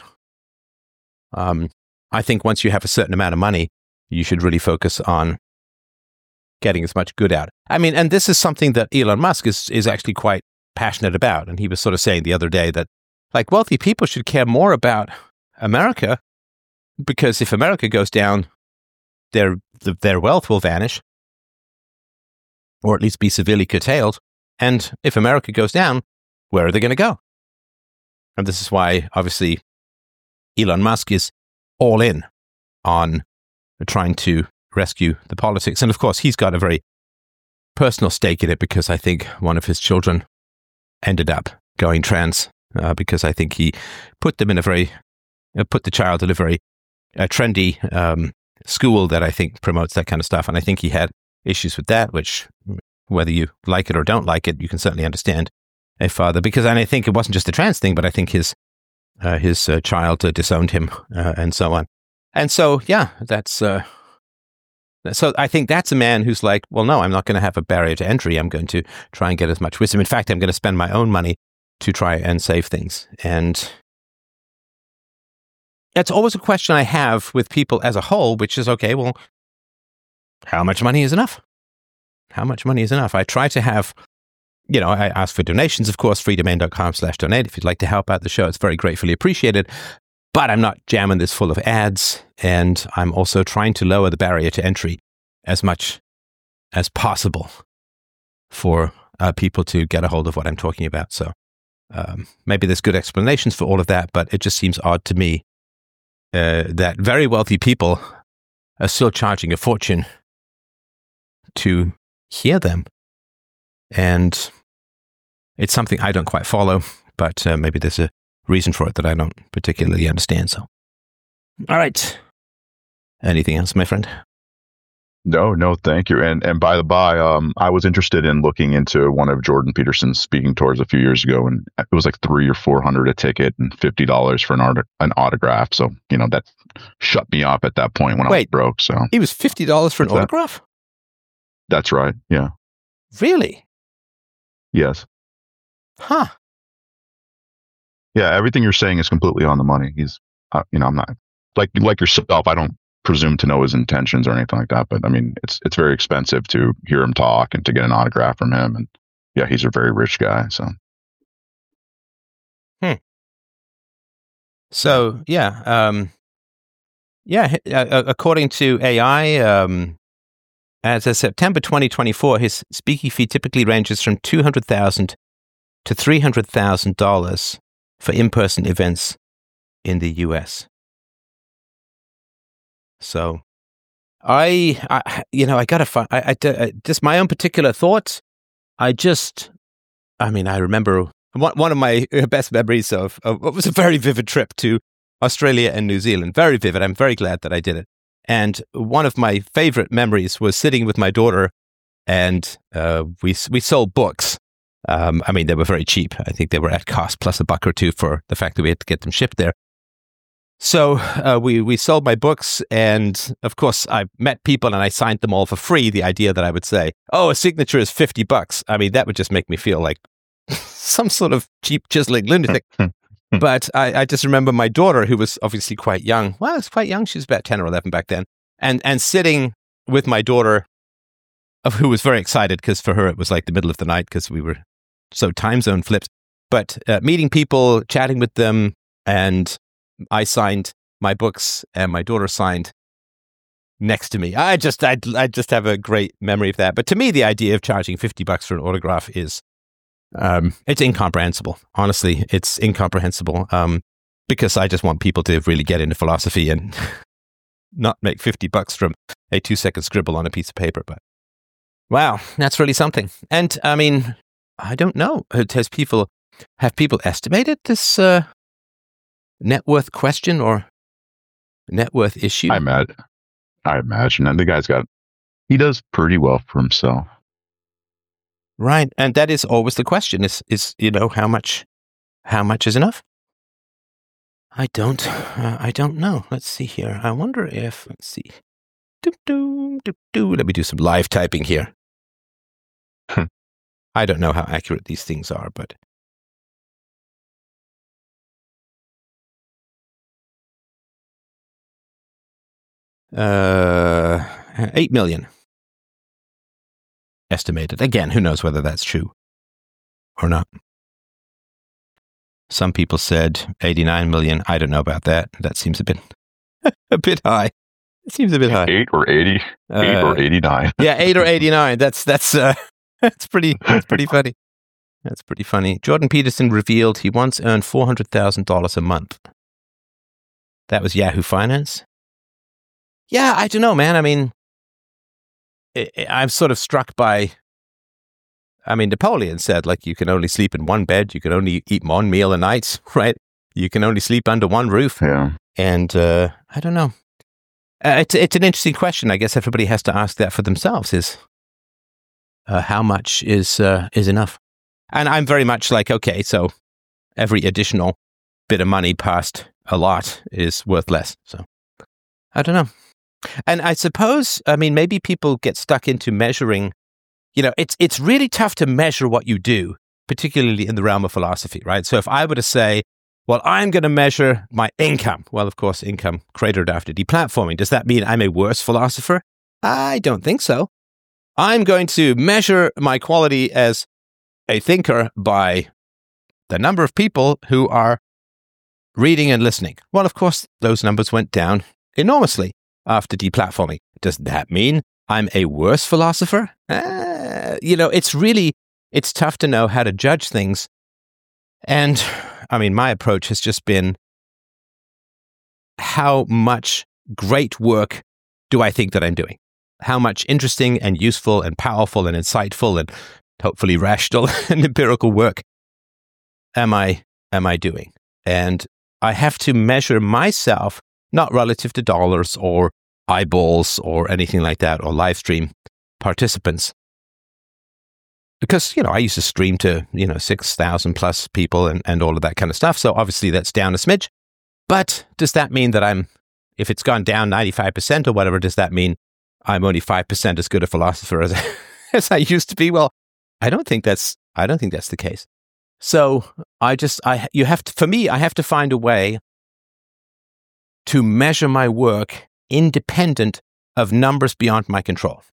I think once you have a certain amount of money, you should really focus on getting as much good out. I mean, and this is something that Elon Musk is actually quite passionate about. And he was sort of saying the other day that, like, wealthy people should care more about America, because if America goes down, their wealth will vanish, or at least be severely curtailed. And if America goes down, where are they going to go? And this is why, obviously, Elon Musk is all in on trying to rescue the politics. And of course, he's got a very personal stake in it, because I think one of his children ended up going trans, because I think he put them in put the child in a very trendy school that I think promotes that kind of stuff. And I think he had issues with that, which, whether you like it or don't like it, you can certainly understand a father, because, and I think it wasn't just a trans thing, but I think his child disowned him, and so on. And so, yeah, so I think that's a man who's like, well, no, I'm not going to have a barrier to entry. I'm going to try and get as much wisdom. In fact, I'm going to spend my own money to try and save things. And that's always a question I have with people as a whole, which is, okay, well, how much money is enough? How much money is enough? I try to have, I ask for donations, of course, freedomain.com/donate. If you'd like to help out the show, it's very gratefully appreciated. But I'm not jamming this full of ads, and I'm also trying to lower the barrier to entry as much as possible for people to get a hold of what I'm talking about. So maybe there's good explanations for all of that, but it just seems odd to me that very wealthy people are still charging a fortune to hear them. And it's something I don't quite follow, but maybe there's a reason for it that I don't particularly understand. So, all right. Anything else, my friend? No, thank you. And by the by, I was interested in looking into one of Jordan Peterson's speaking tours a few years ago, and it was like $300 or $400 a ticket and $50 for an autograph. So, that shut me up at that point when I was broke. So he was $50 for an autograph? That's right. Yeah. Really? Yes. Huh. Yeah, everything you're saying is completely on the money. He's, I'm not like yourself. I don't presume to know his intentions or anything like that. But I mean, it's very expensive to hear him talk and to get an autograph from him. And yeah, he's a very rich guy. So. So yeah, according to AI, as of September 2024, his speaking fee typically ranges from $200,000 to $300,000 for in-person events in the U.S. So, I gotta find. Just my own particular thoughts. I remember one of my best memories of what was a very vivid trip to Australia and New Zealand. Very vivid. I'm very glad that I did it. And one of my favorite memories was sitting with my daughter, and we sold books. They were very cheap. I think they were at cost plus $1 or $2 for the fact that we had to get them shipped there. So we sold my books, and of course I met people and I signed them all for free. The idea that I would say, "Oh, a signature is $50." I mean, that would just make me feel like some sort of cheap chiseling lunatic. But I just remember my daughter, who was obviously quite young. Well, it's quite young. She was about 10 or 11 back then, and sitting with my daughter, who was very excited because for her it was like the middle of the night because we were so time zone flipped. But meeting people, chatting with them, and I signed my books, and my daughter signed next to me. I just have a great memory of that. But to me, the idea of charging $50 for an autograph is it's incomprehensible. Honestly, it's incomprehensible. Because I just want people to really get into philosophy and not make $50 from a 2-second scribble on a piece of paper. But wow, that's really something. And I mean, I don't know. Have people estimated this net worth question or net worth issue. I imagine. And the guy's he does pretty well for himself. Right. And that is always the question is, how much is enough? I don't know. Let's see here. I wonder if, let's see. Let me do some live typing here. I don't know how accurate these things are, but. $8 million estimated. Again, who knows whether that's true or not. Some people said 89 million. I don't know about that. That seems a bit high. It seems a bit high. 8 or 80? 8 or 89? Yeah, 8 or 89. That's pretty funny. That's pretty funny. Jordan Peterson revealed he once earned $400,000 a month. That was Yahoo Finance. Yeah, I don't know, man. I mean, I'm sort of struck by, Napoleon said, like, you can only sleep in one bed. You can only eat one meal a night, right? You can only sleep under one roof. Yeah. And I don't know. It's an interesting question. I guess everybody has to ask that for themselves is how much is enough? And I'm very much like, okay, so every additional bit of money past a lot is worth less. So I don't know. And I suppose, maybe people get stuck into measuring, it's really tough to measure what you do, particularly in the realm of philosophy, right? So if I were to say, well, I'm going to measure my income. Well, of course, income cratered after deplatforming. Does that mean I'm a worse philosopher? I don't think so. I'm going to measure my quality as a thinker by the number of people who are reading and listening. Well, of course, those numbers went down enormously after deplatforming. Does that mean I'm a worse philosopher? It's tough to know how to judge things. And my approach has just been, how much great work do I think that I'm doing? How much interesting and useful and powerful and insightful and hopefully rational and empirical work am I doing? And I have to measure myself not relative to dollars or eyeballs or anything like that, or live stream participants. Because, I used to stream to, 6,000 plus people and all of that kind of stuff. So obviously that's down a smidge. But does that mean that if it's gone down 95% or whatever, does that mean I'm only 5% as good a philosopher as I used to be? Well, I don't think that's the case. So I have to find a way to measure my work independent of numbers beyond my control.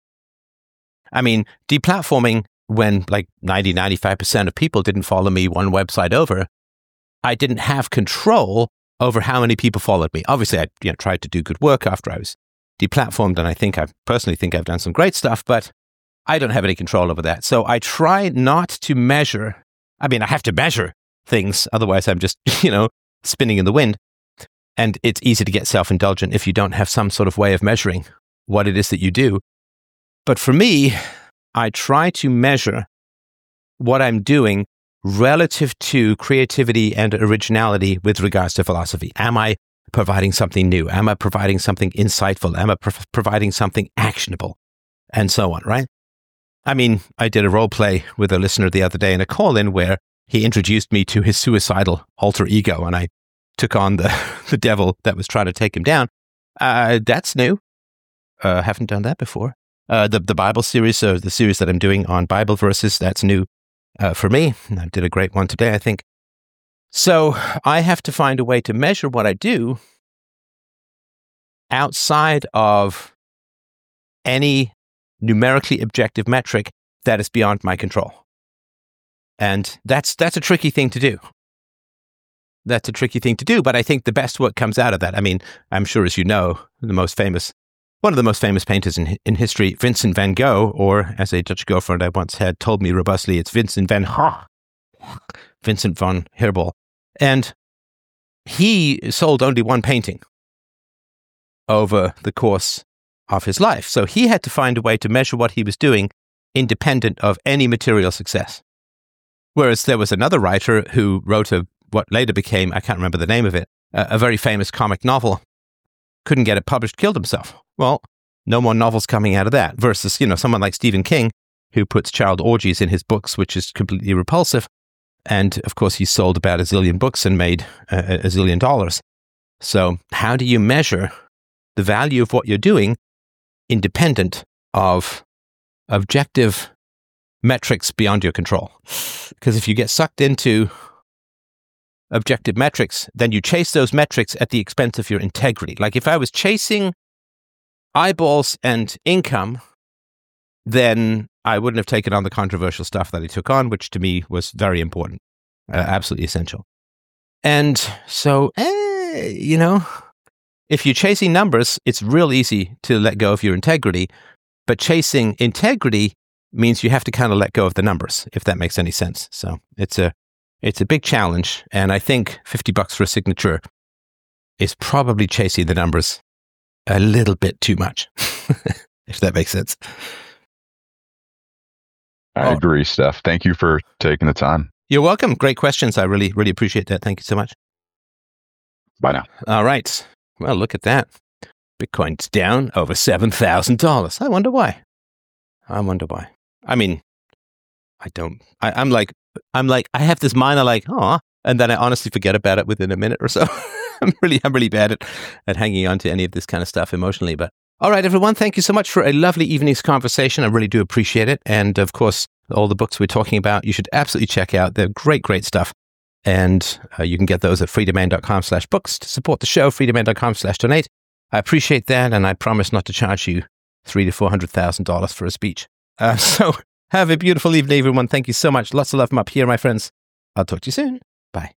Deplatforming, when like 95% of people didn't follow me one website over, I didn't have control over how many people followed me. Obviously, I tried to do good work after I was deplatformed, and I personally think I've done some great stuff, but I don't have any control over that. So I try not to measure. I have to measure things, otherwise I'm just, spinning in the wind. And it's easy to get self-indulgent if you don't have some sort of way of measuring what it is that you do. But for me, I try to measure what I'm doing relative to creativity and originality with regards to philosophy. Am I providing something new? Am I providing something insightful? Am I providing something actionable? And so on, right? I did a role play with a listener the other day in a call-in where he introduced me to his suicidal alter ego, and I took on the devil that was trying to take him down. That's new. Haven't done that before. The Bible series, so the series that I'm doing on Bible verses, that's new for me. I did a great one today, I think. So I have to find a way to measure what I do outside of any numerically objective metric that is beyond my control. And that's a tricky thing to do. That's a tricky thing to do, but I think the best work comes out of that. I'm sure, as you know, one of the most famous painters in history, Vincent van Gogh, or as a Dutch girlfriend I once had told me robustly, it's Vincent van Herbal. And he sold only one painting over the course of his life. So he had to find a way to measure what he was doing independent of any material success. Whereas there was another writer who wrote what later became, I can't remember the name of it, a very famous comic novel couldn't get it published, killed himself. Well, no more novels coming out of that. Versus, someone like Stephen King, who puts child orgies in his books, which is completely repulsive. And of course, he sold about a zillion books and made a zillion dollars. So how do you measure the value of what you're doing independent of objective metrics beyond your control? Because if you get sucked into objective metrics, then you chase those metrics at the expense of your integrity. Like if I was chasing eyeballs and income, then I wouldn't have taken on the controversial stuff that I took on, which to me was very important, absolutely essential. And so, if you're chasing numbers, it's real easy to let go of your integrity. But chasing integrity means you have to kind of let go of the numbers, if that makes any sense. So it's a big challenge. And I think $50 for a signature is probably chasing the numbers a little bit too much, if that makes sense. I agree, Steph. Thank you for taking the time. You're welcome. Great questions. I really, really appreciate that. Thank you so much. Bye now. All right. Well, look at that. Bitcoin's down over $7,000. I wonder why. I mean, I'm like, I have this mind, I'm like, and then I honestly forget about it within a minute or so. I'm really bad at hanging on to any of this kind of stuff emotionally. But all right, everyone, thank you so much for a lovely evening's conversation. I really do appreciate it. And of course, all the books we're talking about, you should absolutely check out. They're great stuff. And you can get those at freedomain.com/books to support the show, freedomain.com/donate. I appreciate that. And I promise not to charge you $300,000 to $400,000 for a speech. So have a beautiful evening, everyone. Thank you so much. Lots of love from up here, my friends. I'll talk to you soon.